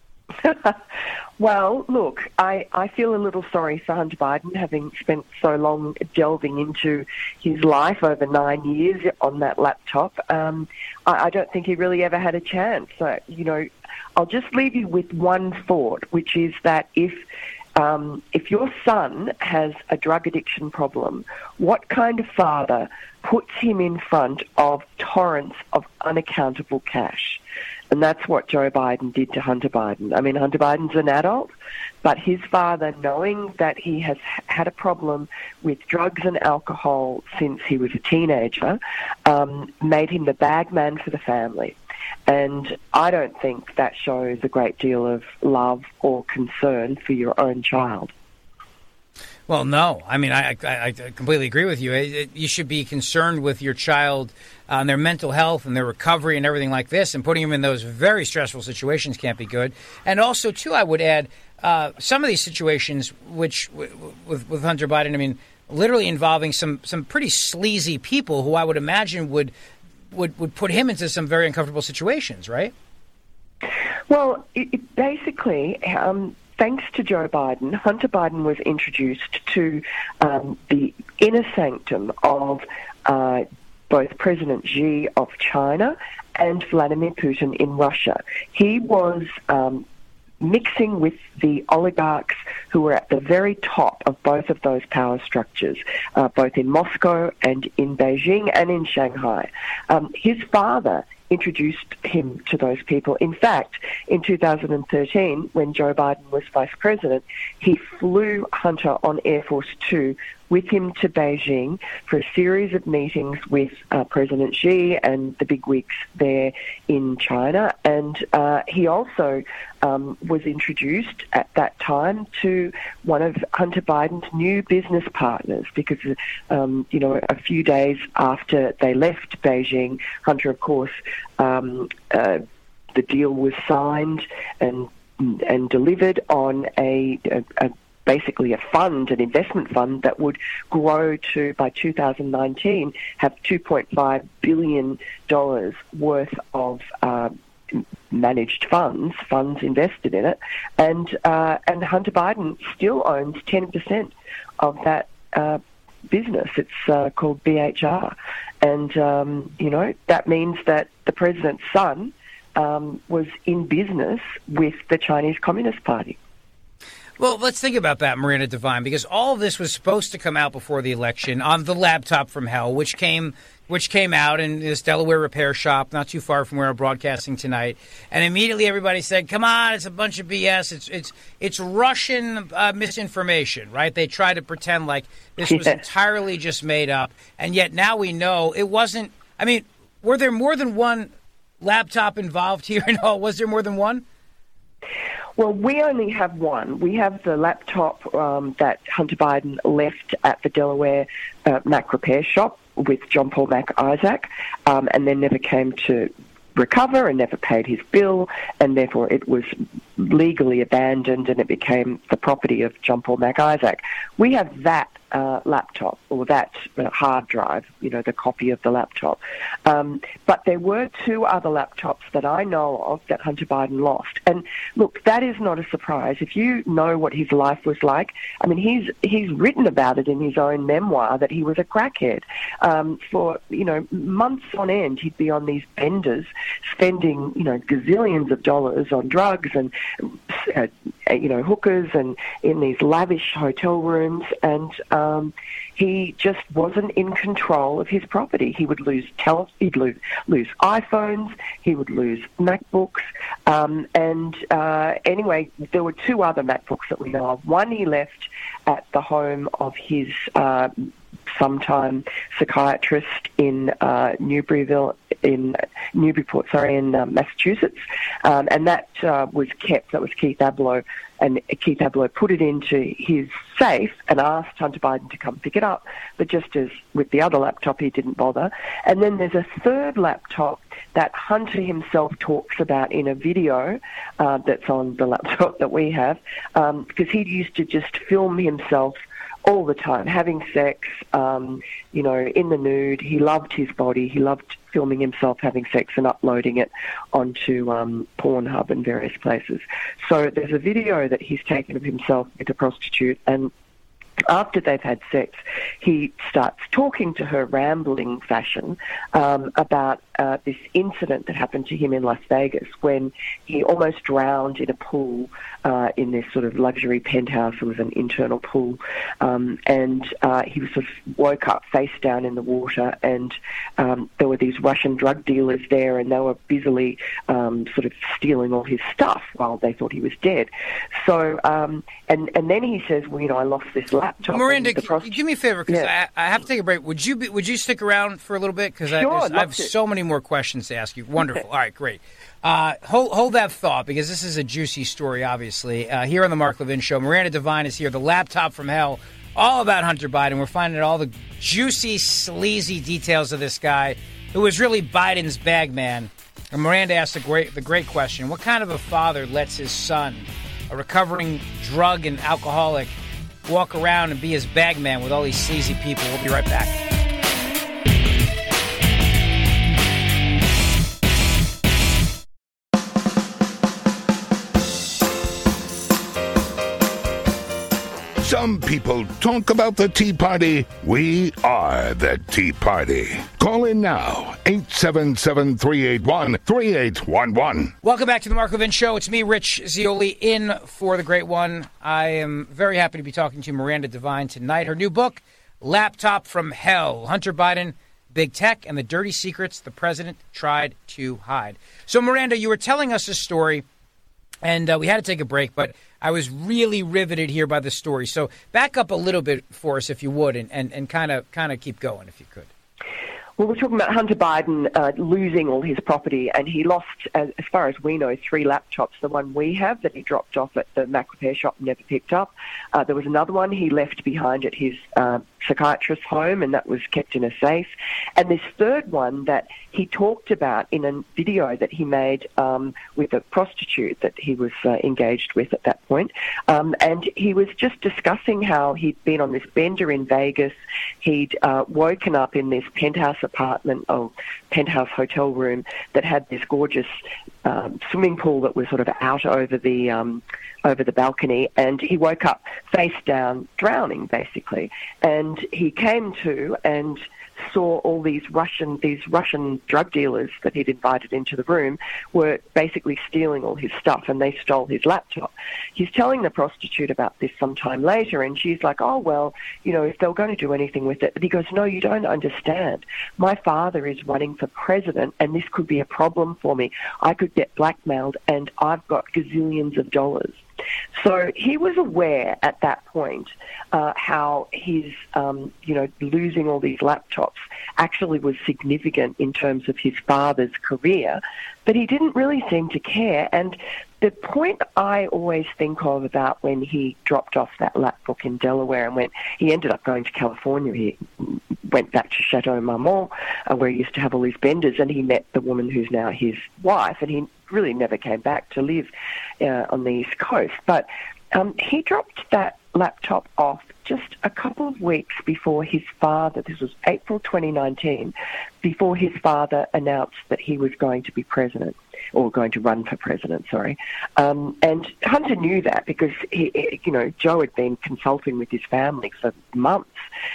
Well, look, I feel a little sorry for Hunter Biden, having spent so long delving into his life over 9 years on that laptop. I don't think he really ever had a chance. So, I'll just leave you with one thought, which is that if your son has a drug addiction problem, what kind of father puts him in front of torrents of unaccountable cash? And that's what Joe Biden did to Hunter Biden. I mean, Hunter Biden's an adult, but his father, knowing that he has had a problem with drugs and alcohol since he was a teenager, made him the bag man for the family. And I don't think that shows a great deal of love or concern for your own child. Well, no. I mean, I completely agree with you. You should be concerned with your child and their mental health and their recovery and everything like this, and putting them in those very stressful situations can't be good. And also, too, I would add, some of these situations, which with Hunter Biden, I mean, literally involving some pretty sleazy people who I would imagine would put him into some very uncomfortable situations, right? Well, basically, thanks to Joe Biden, Hunter Biden was introduced to the inner sanctum of both President Xi of China and Vladimir Putin in Russia. He was mixing with the oligarchs who were at the very top of both of those power structures, both in Moscow and in Beijing and in Shanghai. His father introduced him to those people. In fact, in 2013, when Joe Biden was vice president, he flew Hunter on Air Force Two with him to Beijing for a series of meetings with President Xi and the bigwigs there in China. And he also was introduced at that time to one of Hunter Biden's new business partners because, a few days after they left Beijing, Hunter, of course, the deal was signed and delivered on basically a fund, an investment fund that would grow to, by 2019, have $2.5 billion worth of managed funds invested in it. And Hunter Biden still owns 10% of that business. It's called BHR. And, that means that the president's son was in business with the Chinese Communist Party. Well, let's think about that, Miranda Devine, because all of this was supposed to come out before the election on the laptop from hell, which came out in this Delaware repair shop not too far from where we're broadcasting tonight. And immediately everybody said, come on, it's a bunch of BS. It's Russian misinformation, right? They tried to pretend like this was entirely just made up. And yet now we know it wasn't. I mean, were there more than one laptop involved here? No, was there more than one? Well, we only have one. We have the laptop that Hunter Biden left at the Delaware Mac repair shop with John Paul Mac Isaac, and then never came to recover and never paid his bill, and therefore it was legally abandoned and it became the property of John Paul MacIsaac. We have that laptop or that hard drive, the copy of the laptop. But there were two other laptops that I know of that Hunter Biden lost. And look, that is not a surprise. If you know what his life was like, I mean, he's written about it in his own memoir that he was a crackhead. For, months on end, he'd be on these benders spending, gazillions of dollars on drugs and, hookers and in these lavish hotel rooms. And he just wasn't in control of his property. He would lose he'd lose iPhones, he would lose MacBooks, anyway, there were two other MacBooks that we know of. One he left at the home of his sometime psychiatrist in Newburyport, in Massachusetts, and that was kept. That was Keith Ablow, and Keith Ablow put it into his safe and asked Hunter Biden to come pick it up. But just as with the other laptop, he didn't bother. And then there's a third laptop that Hunter himself talks about in a video that's on the laptop that we have, because he used to just film himself all the time, having sex, in the nude. He loved his body. He loved filming himself having sex and uploading it onto Pornhub and various places. So there's a video that he's taken of himself with a prostitute, and after they've had sex, he starts talking to her rambling fashion about this incident that happened to him in Las Vegas when he almost drowned in a pool in this sort of luxury penthouse. It was an internal pool. And he was sort of woke up face down in the water, and there were these Russian drug dealers there, and they were busily sort of stealing all his stuff while they thought he was dead. So, and then he says, well, I lost this laptop. Miranda, do me a favor, because I have to take a break. Would you stick around for a little bit? Because I have so many more questions to ask you. Wonderful. All right, great. Hold that thought, because this is a juicy story, obviously. Here on the Mark Levin Show, Miranda Devine is here, the laptop from hell, all about Hunter Biden. We're finding out all the juicy, sleazy details of this guy who was really Biden's bag man. And Miranda asked the great question, what kind of a father lets his son, a recovering drug and alcoholic, walk around and be his bag man with all these sleazy people? We'll be right back. Some people talk about the Tea Party. We are the Tea Party. Call in now, 877-381-3811. Welcome back to the Mark Levin Show. It's me, Rich Zeoli, in for the great one. I am very happy to be talking to Miranda Devine tonight. Her new book, Laptop from Hell, Hunter Biden, Big Tech, and the Dirty Secrets the President Tried to Hide. So, Miranda, you were telling us a story, and we had to take a break, but I was really riveted here by the story. So back up a little bit for us, if you would, and kind of keep going, if you could. Well, we're talking about Hunter Biden losing all his property, and he lost, as far as we know, 3 laptops. The one we have that he dropped off at the Mac repair shop and never picked up. There was another one he left behind at his psychiatrist's home, and that was kept in a safe. And this third one that he talked about in a video that he made with a prostitute that he was engaged with at that point. And he was just discussing how he'd been on this bender in Vegas. He'd woken up in this penthouse apartment or penthouse hotel room that had this gorgeous swimming pool that was sort of out over the balcony, and he woke up face down, drowning basically. And he came to and saw all these Russian drug dealers that he'd invited into the room were basically stealing all his stuff, and they stole his laptop. He's telling the prostitute about this sometime later, and she's like, oh, well, if they were going to do anything with it. But he goes, no, you don't understand. My father is running for president, and this could be a problem for me. I could get blackmailed, and I've got gazillions of dollars. So he was aware at that point how his, losing all these laptops actually was significant in terms of his father's career, but he didn't really seem to care. And the point I always think of about when he dropped off that laptop in Delaware and he ended up going to California. He went back to Chateau Marmont, where he used to have all these benders, and he met the woman who's now his wife, and he really never came back to live on the East Coast. But he dropped that laptop off just a couple of weeks before his father, this was April 2019, before his father announced that he was going to be president, or going to run for president, sorry. And Hunter knew that because, Joe had been consulting with his family for months.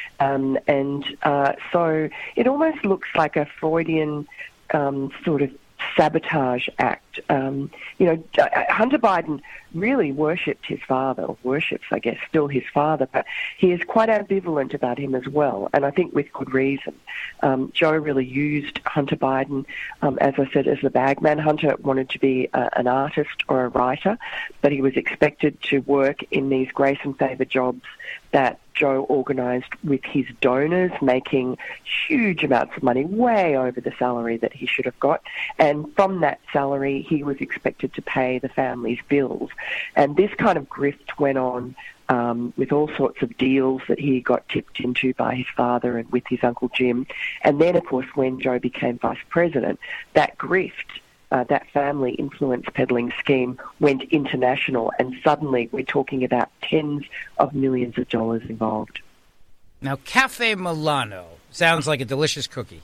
So it almost looks like a Freudian sort of sabotage act. Hunter Biden really worshipped his father, or worships, I guess, still his father, but he is quite ambivalent about him as well, and I think with good reason. Joe really used Hunter Biden, as I said, as the bagman. Hunter wanted to be an artist or a writer, but he was expected to work in these grace and favor jobs that Joe organised with his donors, making huge amounts of money, way over the salary that he should have got. And from that salary, he was expected to pay the family's bills. And this kind of grift went on with all sorts of deals that he got tipped into by his father and with his Uncle Jim. And then, of course, when Joe became vice president, that grift, that family influence peddling scheme went international, and suddenly we're talking about tens of millions of dollars involved. Now, Cafe Milano sounds like a delicious cookie.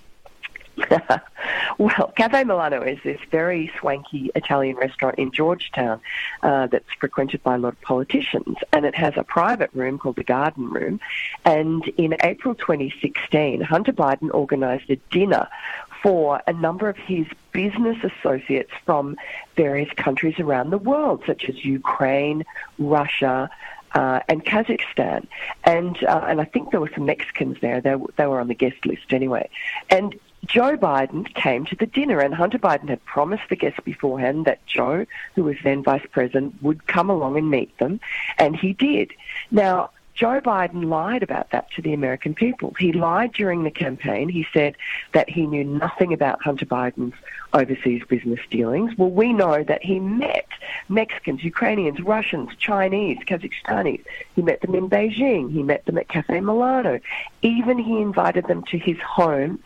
Well, Cafe Milano is this very swanky Italian restaurant in Georgetown that's frequented by a lot of politicians, and it has a private room called the Garden Room. And in April 2016, Hunter Biden organised a dinner for a number of his business associates from various countries around the world, such as Ukraine, Russia, and Kazakhstan. And I think there were some Mexicans there. They were on the guest list anyway. And Joe Biden came to the dinner, and Hunter Biden had promised the guests beforehand that Joe, who was then vice president, would come along and meet them, and he did. Now, Joe Biden lied about that to the American people. He lied during the campaign. He said that he knew nothing about Hunter Biden's overseas business dealings. Well, we know that he met Mexicans, Ukrainians, Russians, Chinese, Kazakhstanis. He met them in Beijing. He met them at Cafe Milano. Even he invited them to his home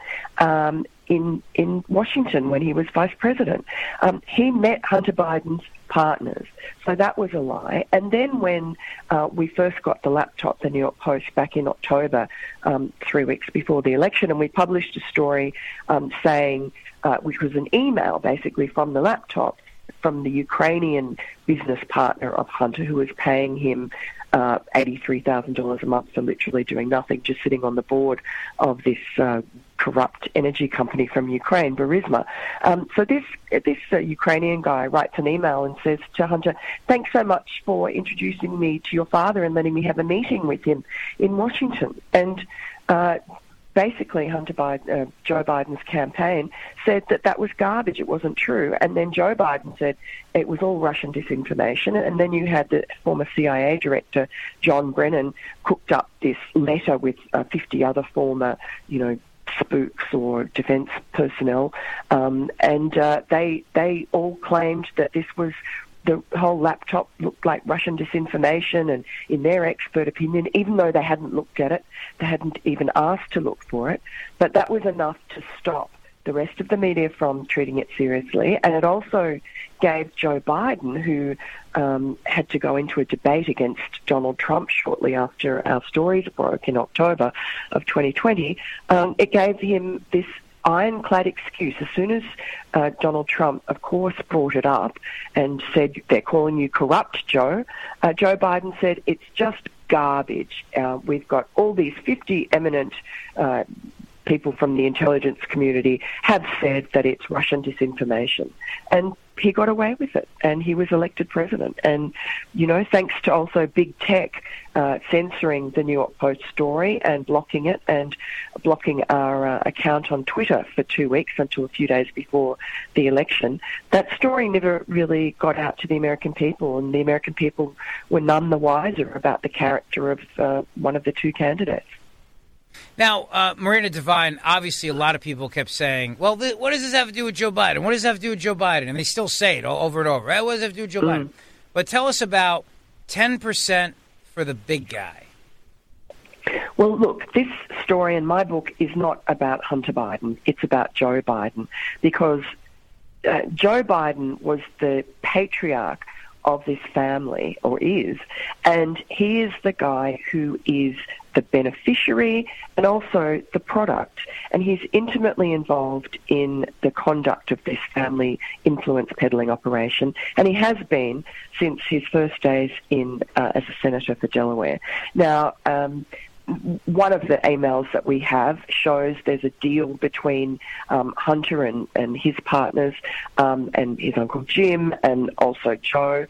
in Washington when he was vice president. He met Hunter Biden's partners. So that was a lie. And then when we first got the laptop, the New York Post, back in October, 3 weeks before the election, and we published a story saying, which was an email basically from the laptop, from the Ukrainian business partner of Hunter, who was paying him $83,000 a month for literally doing nothing, just sitting on the board of this corrupt energy company from Ukraine, Burisma. So this Ukrainian guy writes an email and says to Hunter, "Thanks so much for introducing me to your father and letting me have a meeting with him in Washington." And basically, Joe Biden's campaign said that was garbage. It wasn't true. And then Joe Biden said it was all Russian disinformation. And then you had the former CIA director, John Brennan, cooked up this letter with 50 other former, spooks or defense personnel. And they all claimed that this was, the whole laptop looked like Russian disinformation, and in their expert opinion, even though they hadn't looked at it, they hadn't even asked to look for it, but that was enough to stop the rest of the media from treating it seriously. And it also gave Joe Biden, who had to go into a debate against Donald Trump shortly after our stories broke in October of 2020, it gave him this ironclad excuse. As soon as Donald Trump, of course, brought it up and said, "They're calling you corrupt, Joe," Joe Biden said, "It's just garbage. We've got all these 50 eminent people from the intelligence community have said that it's Russian disinformation." And he got away with it, and he was elected president. And, thanks to also big tech censoring the New York Post story and blocking it, and blocking our account on Twitter for 2 weeks until a few days before the election, that story never really got out to the American people, and the American people were none the wiser about the character of one of the two candidates. Now, Marina Devine, obviously a lot of people kept saying, well, what does this have to do with Joe Biden? What does this have to do with Joe Biden? And they still say it over and over. Right? What does it have to do with Joe Biden? But tell us about 10% for the big guy. Well, look, this story in my book is not about Hunter Biden. It's about Joe Biden, because Joe Biden was the patriarch of this family, or is, and he is the guy who is the beneficiary and also the product, and he's intimately involved in the conduct of this family influence peddling operation, and he has been since his first days in as a senator for Delaware. Now, one of the emails that we have shows there's a deal between Hunter and his partners and his Uncle Jim and also Joe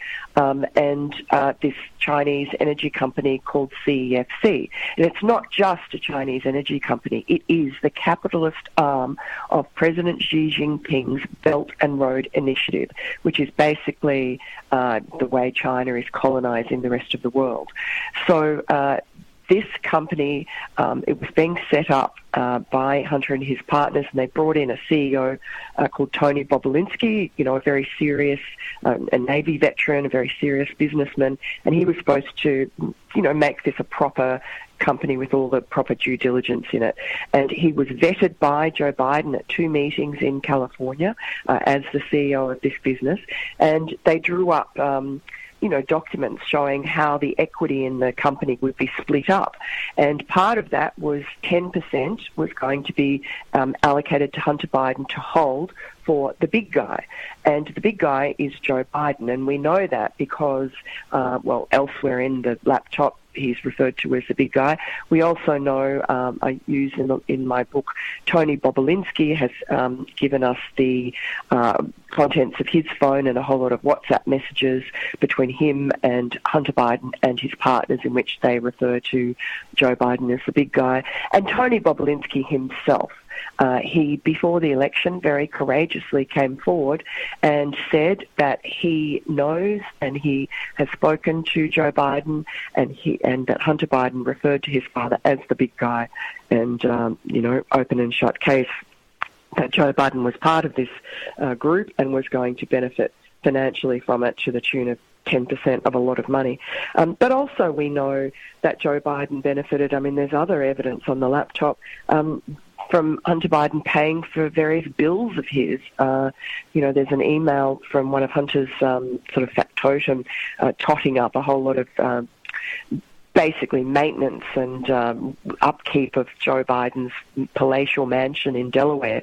and this Chinese energy company called CEFC. And it's not just a Chinese energy company. It is the capitalist arm of President Xi Jinping's Belt and Road Initiative, which is basically the way China is colonizing the rest of the world. So this company, it was being set up by Hunter and his partners, and they brought in a CEO called Tony Bobulinski, a very serious, a Navy veteran, a very serious businessman, and he was supposed to, make this a proper company with all the proper due diligence in it. And he was vetted by Joe Biden at 2 meetings in California as the CEO of this business, and they drew up documents showing how the equity in the company would be split up. And part of that was 10% was going to be allocated to Hunter Biden to hold for the big guy. And the big guy is Joe Biden. And we know that because, elsewhere in the laptop, he's referred to as the big guy. We also know, I use in my book, Tony Bobulinski has given us the contents of his phone and a whole lot of WhatsApp messages between him and Hunter Biden and his partners, in which they refer to Joe Biden as the big guy. And Tony Bobulinski himself, he, before the election, very courageously came forward and said that he knows and he has spoken to Joe Biden and that Hunter Biden referred to his father as the big guy, and, open and shut case that Joe Biden was part of this group and was going to benefit financially from it to the tune of 10% of a lot of money. But also we know that Joe Biden benefited. I mean, there's other evidence on the laptop from Hunter Biden paying for various bills of his. There's an email from one of Hunter's sort of factotum totting up a whole lot of basically maintenance and upkeep of Joe Biden's palatial mansion in Delaware.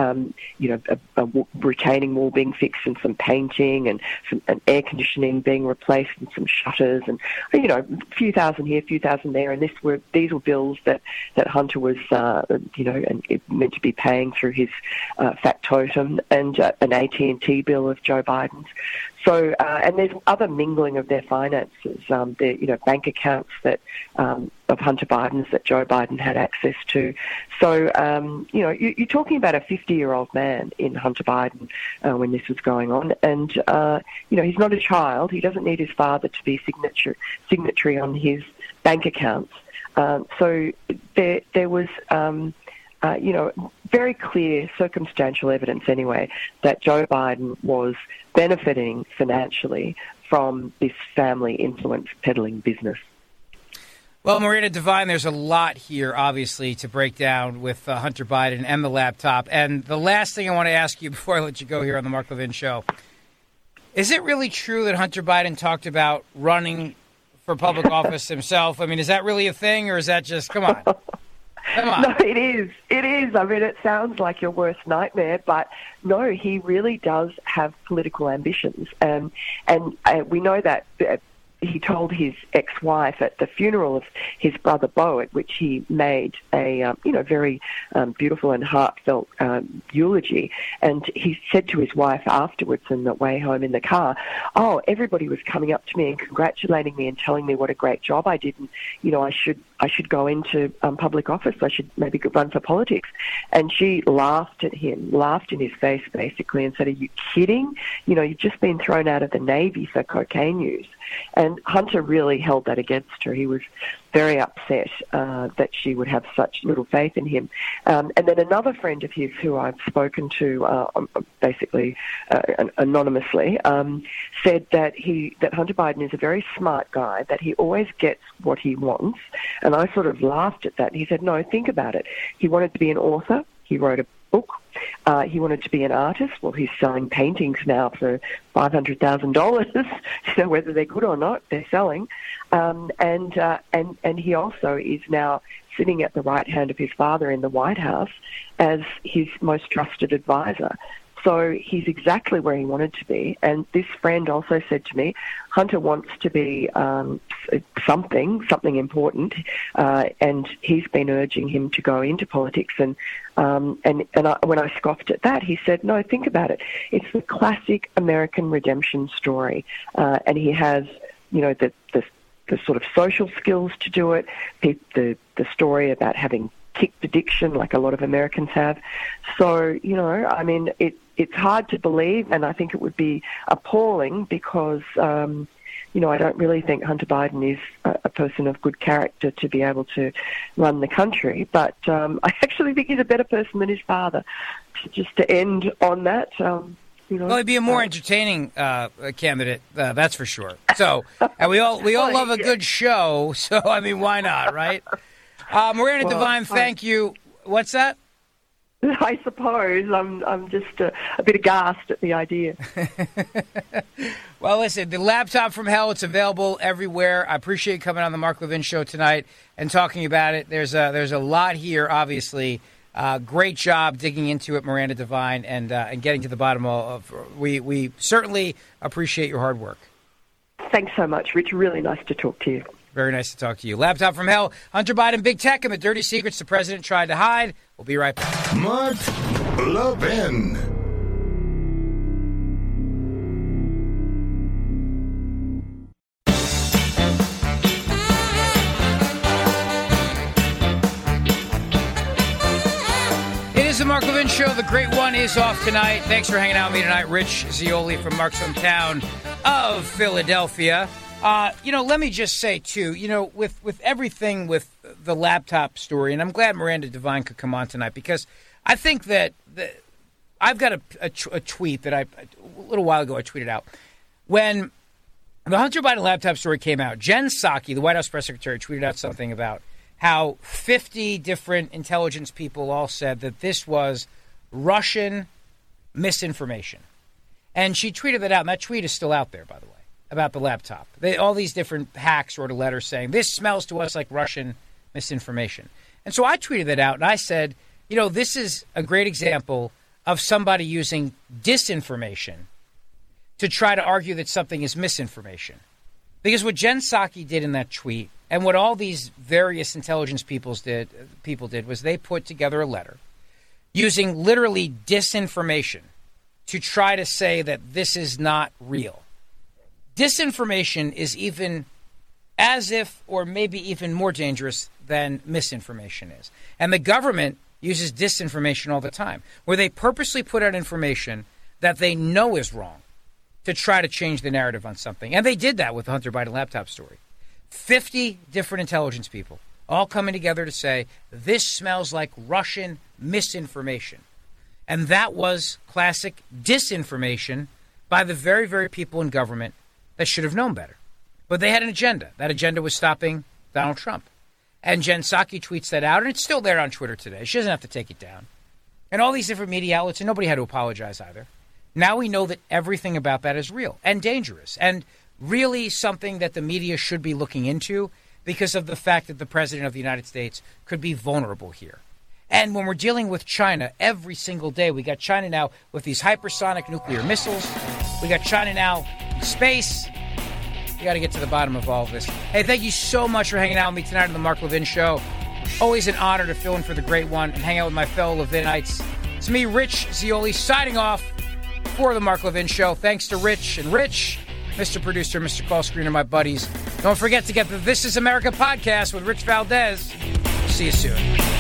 A retaining wall being fixed and some painting and some air conditioning being replaced and some shutters and, a few thousand here, a few thousand there. And these were bills that Hunter was, meant to be paying through his factotum, and an AT&T bill of Joe Biden's. So, and there's other mingling of their finances, bank accounts that of Hunter Biden's that Joe Biden had access to. So, you're talking about a 50-year-old man in Hunter Biden when this was going on, and he's not a child. He doesn't need his father to be signatory on his bank accounts. So there was. Very clear circumstantial evidence anyway that Joe Biden was benefiting financially from this family influence peddling business. Well, Marina Devine, there's a lot here, obviously, to break down with Hunter Biden and the laptop. And the last thing I want to ask you before I let you go here on the Mark Levin Show, is it really true that Hunter Biden talked about running for public office himself? I mean, is that really a thing, or is that just, come on? Come on. No, it is. It is. I mean, it sounds like your worst nightmare, but no, he really does have political ambitions. And we know that he told his ex-wife at the funeral of his brother Beau, at which he made a very beautiful and heartfelt eulogy. And he said to his wife afterwards on the way home in the car, "Oh, everybody was coming up to me and congratulating me and telling me what a great job I did, and I should go into public office. I should maybe run for politics." And she laughed at him, laughed in his face basically, and said, "Are you kidding? You've just been thrown out of the Navy for cocaine use." And Hunter really held that against her. He was very upset that she would have such little faith in him. And then another friend of his who I've spoken to basically anonymously said that Hunter Biden is a very smart guy, that he always gets what he wants. And I sort of laughed at that. He said, "No, think about it. He wanted to be an author. He wrote a book He wanted to be an artist. Well, he's selling paintings now for $500,000. Whether they're good or not, they're selling. And he also is now sitting at the right hand of his father in the White House as his most trusted advisor. So he's exactly where he wanted to be. And this friend also said to me, Hunter wants to be something important, and he's been urging him to go into politics. And when I scoffed at that, he said, no, think about it. It's the classic American redemption story. And he has, the sort of social skills to do it, the story about having kicked addiction like a lot of Americans have. So, it's hard to believe, and I think it would be appalling because, I don't really think Hunter Biden is a person of good character to be able to run the country. But I actually think he's a better person than his father. Just to end on that, Well, he'd be a more entertaining candidate, that's for sure. So, and we all love a good show. So, why not, right? Miranda Devine, thank you. What's that? I suppose I'm just a bit aghast at the idea. Well, listen, the laptop from hell, it's available everywhere. I appreciate you coming on the Mark Levin Show tonight and talking about it. There's a lot here, obviously. Great job digging into it, Miranda Devine, and getting to the bottom of. We certainly appreciate your hard work. Thanks so much, Rich. Really nice to talk to you. Very nice to talk to you. Laptop from hell, Hunter Biden, big tech, and the dirty secrets the president tried to hide. We'll be right back. Mark Levin. It is the Mark Levin Show. The Great One is off tonight. Thanks for hanging out with me tonight. Rich Zeoli from Mark's hometown of Philadelphia. Let me just say, too, with everything with the laptop story, and I'm glad Miranda Devine could come on tonight because I think that I've got a tweet that a little while ago I tweeted out. When the Hunter Biden laptop story came out, Jen Psaki, the White House press secretary, tweeted out something about how 50 different intelligence people all said that this was Russian misinformation. And she tweeted that out, and that tweet is still out there, by the way, about the laptop. All these different hacks wrote a letter saying, this smells to us like Russian misinformation. And so I tweeted that out, and I said, this is a great example of somebody using disinformation to try to argue that something is misinformation. Because what Jen Psaki did in that tweet, and what all these various intelligence people did was they put together a letter using literally disinformation to try to say that this is not real. Disinformation is even as if, or maybe even more dangerous than misinformation is. And the government uses disinformation all the time, where they purposely put out information that they know is wrong to try to change the narrative on something. And they did that with the Hunter Biden laptop story. 50 different intelligence people all coming together to say, this smells like Russian misinformation. And that was classic disinformation by the very, very people in government that should have known better. But they had an agenda. That agenda was stopping Donald Trump. And Jen Psaki tweets that out, and it's still there on Twitter today. She doesn't have to take it down. And all these different media outlets, and nobody had to apologize either. Now we know that everything about that is real and dangerous and really something that the media should be looking into because of the fact that the president of the United States could be vulnerable here. And when we're dealing with China every single day, we got China now with these hypersonic nuclear missiles. We got China now in space. You got to get to the bottom of all of this. Hey, thank you so much for hanging out with me tonight on the Mark Levin Show. Always an honor to fill in for the Great One and hang out with my fellow Levinites. It's me, Rich Zeoli, signing off for the Mark Levin Show. Thanks to Rich and Rich, Mr. Producer, Mr. Call Screener, my buddies. Don't forget to get the This Is America podcast with Rich Valdez. See you soon.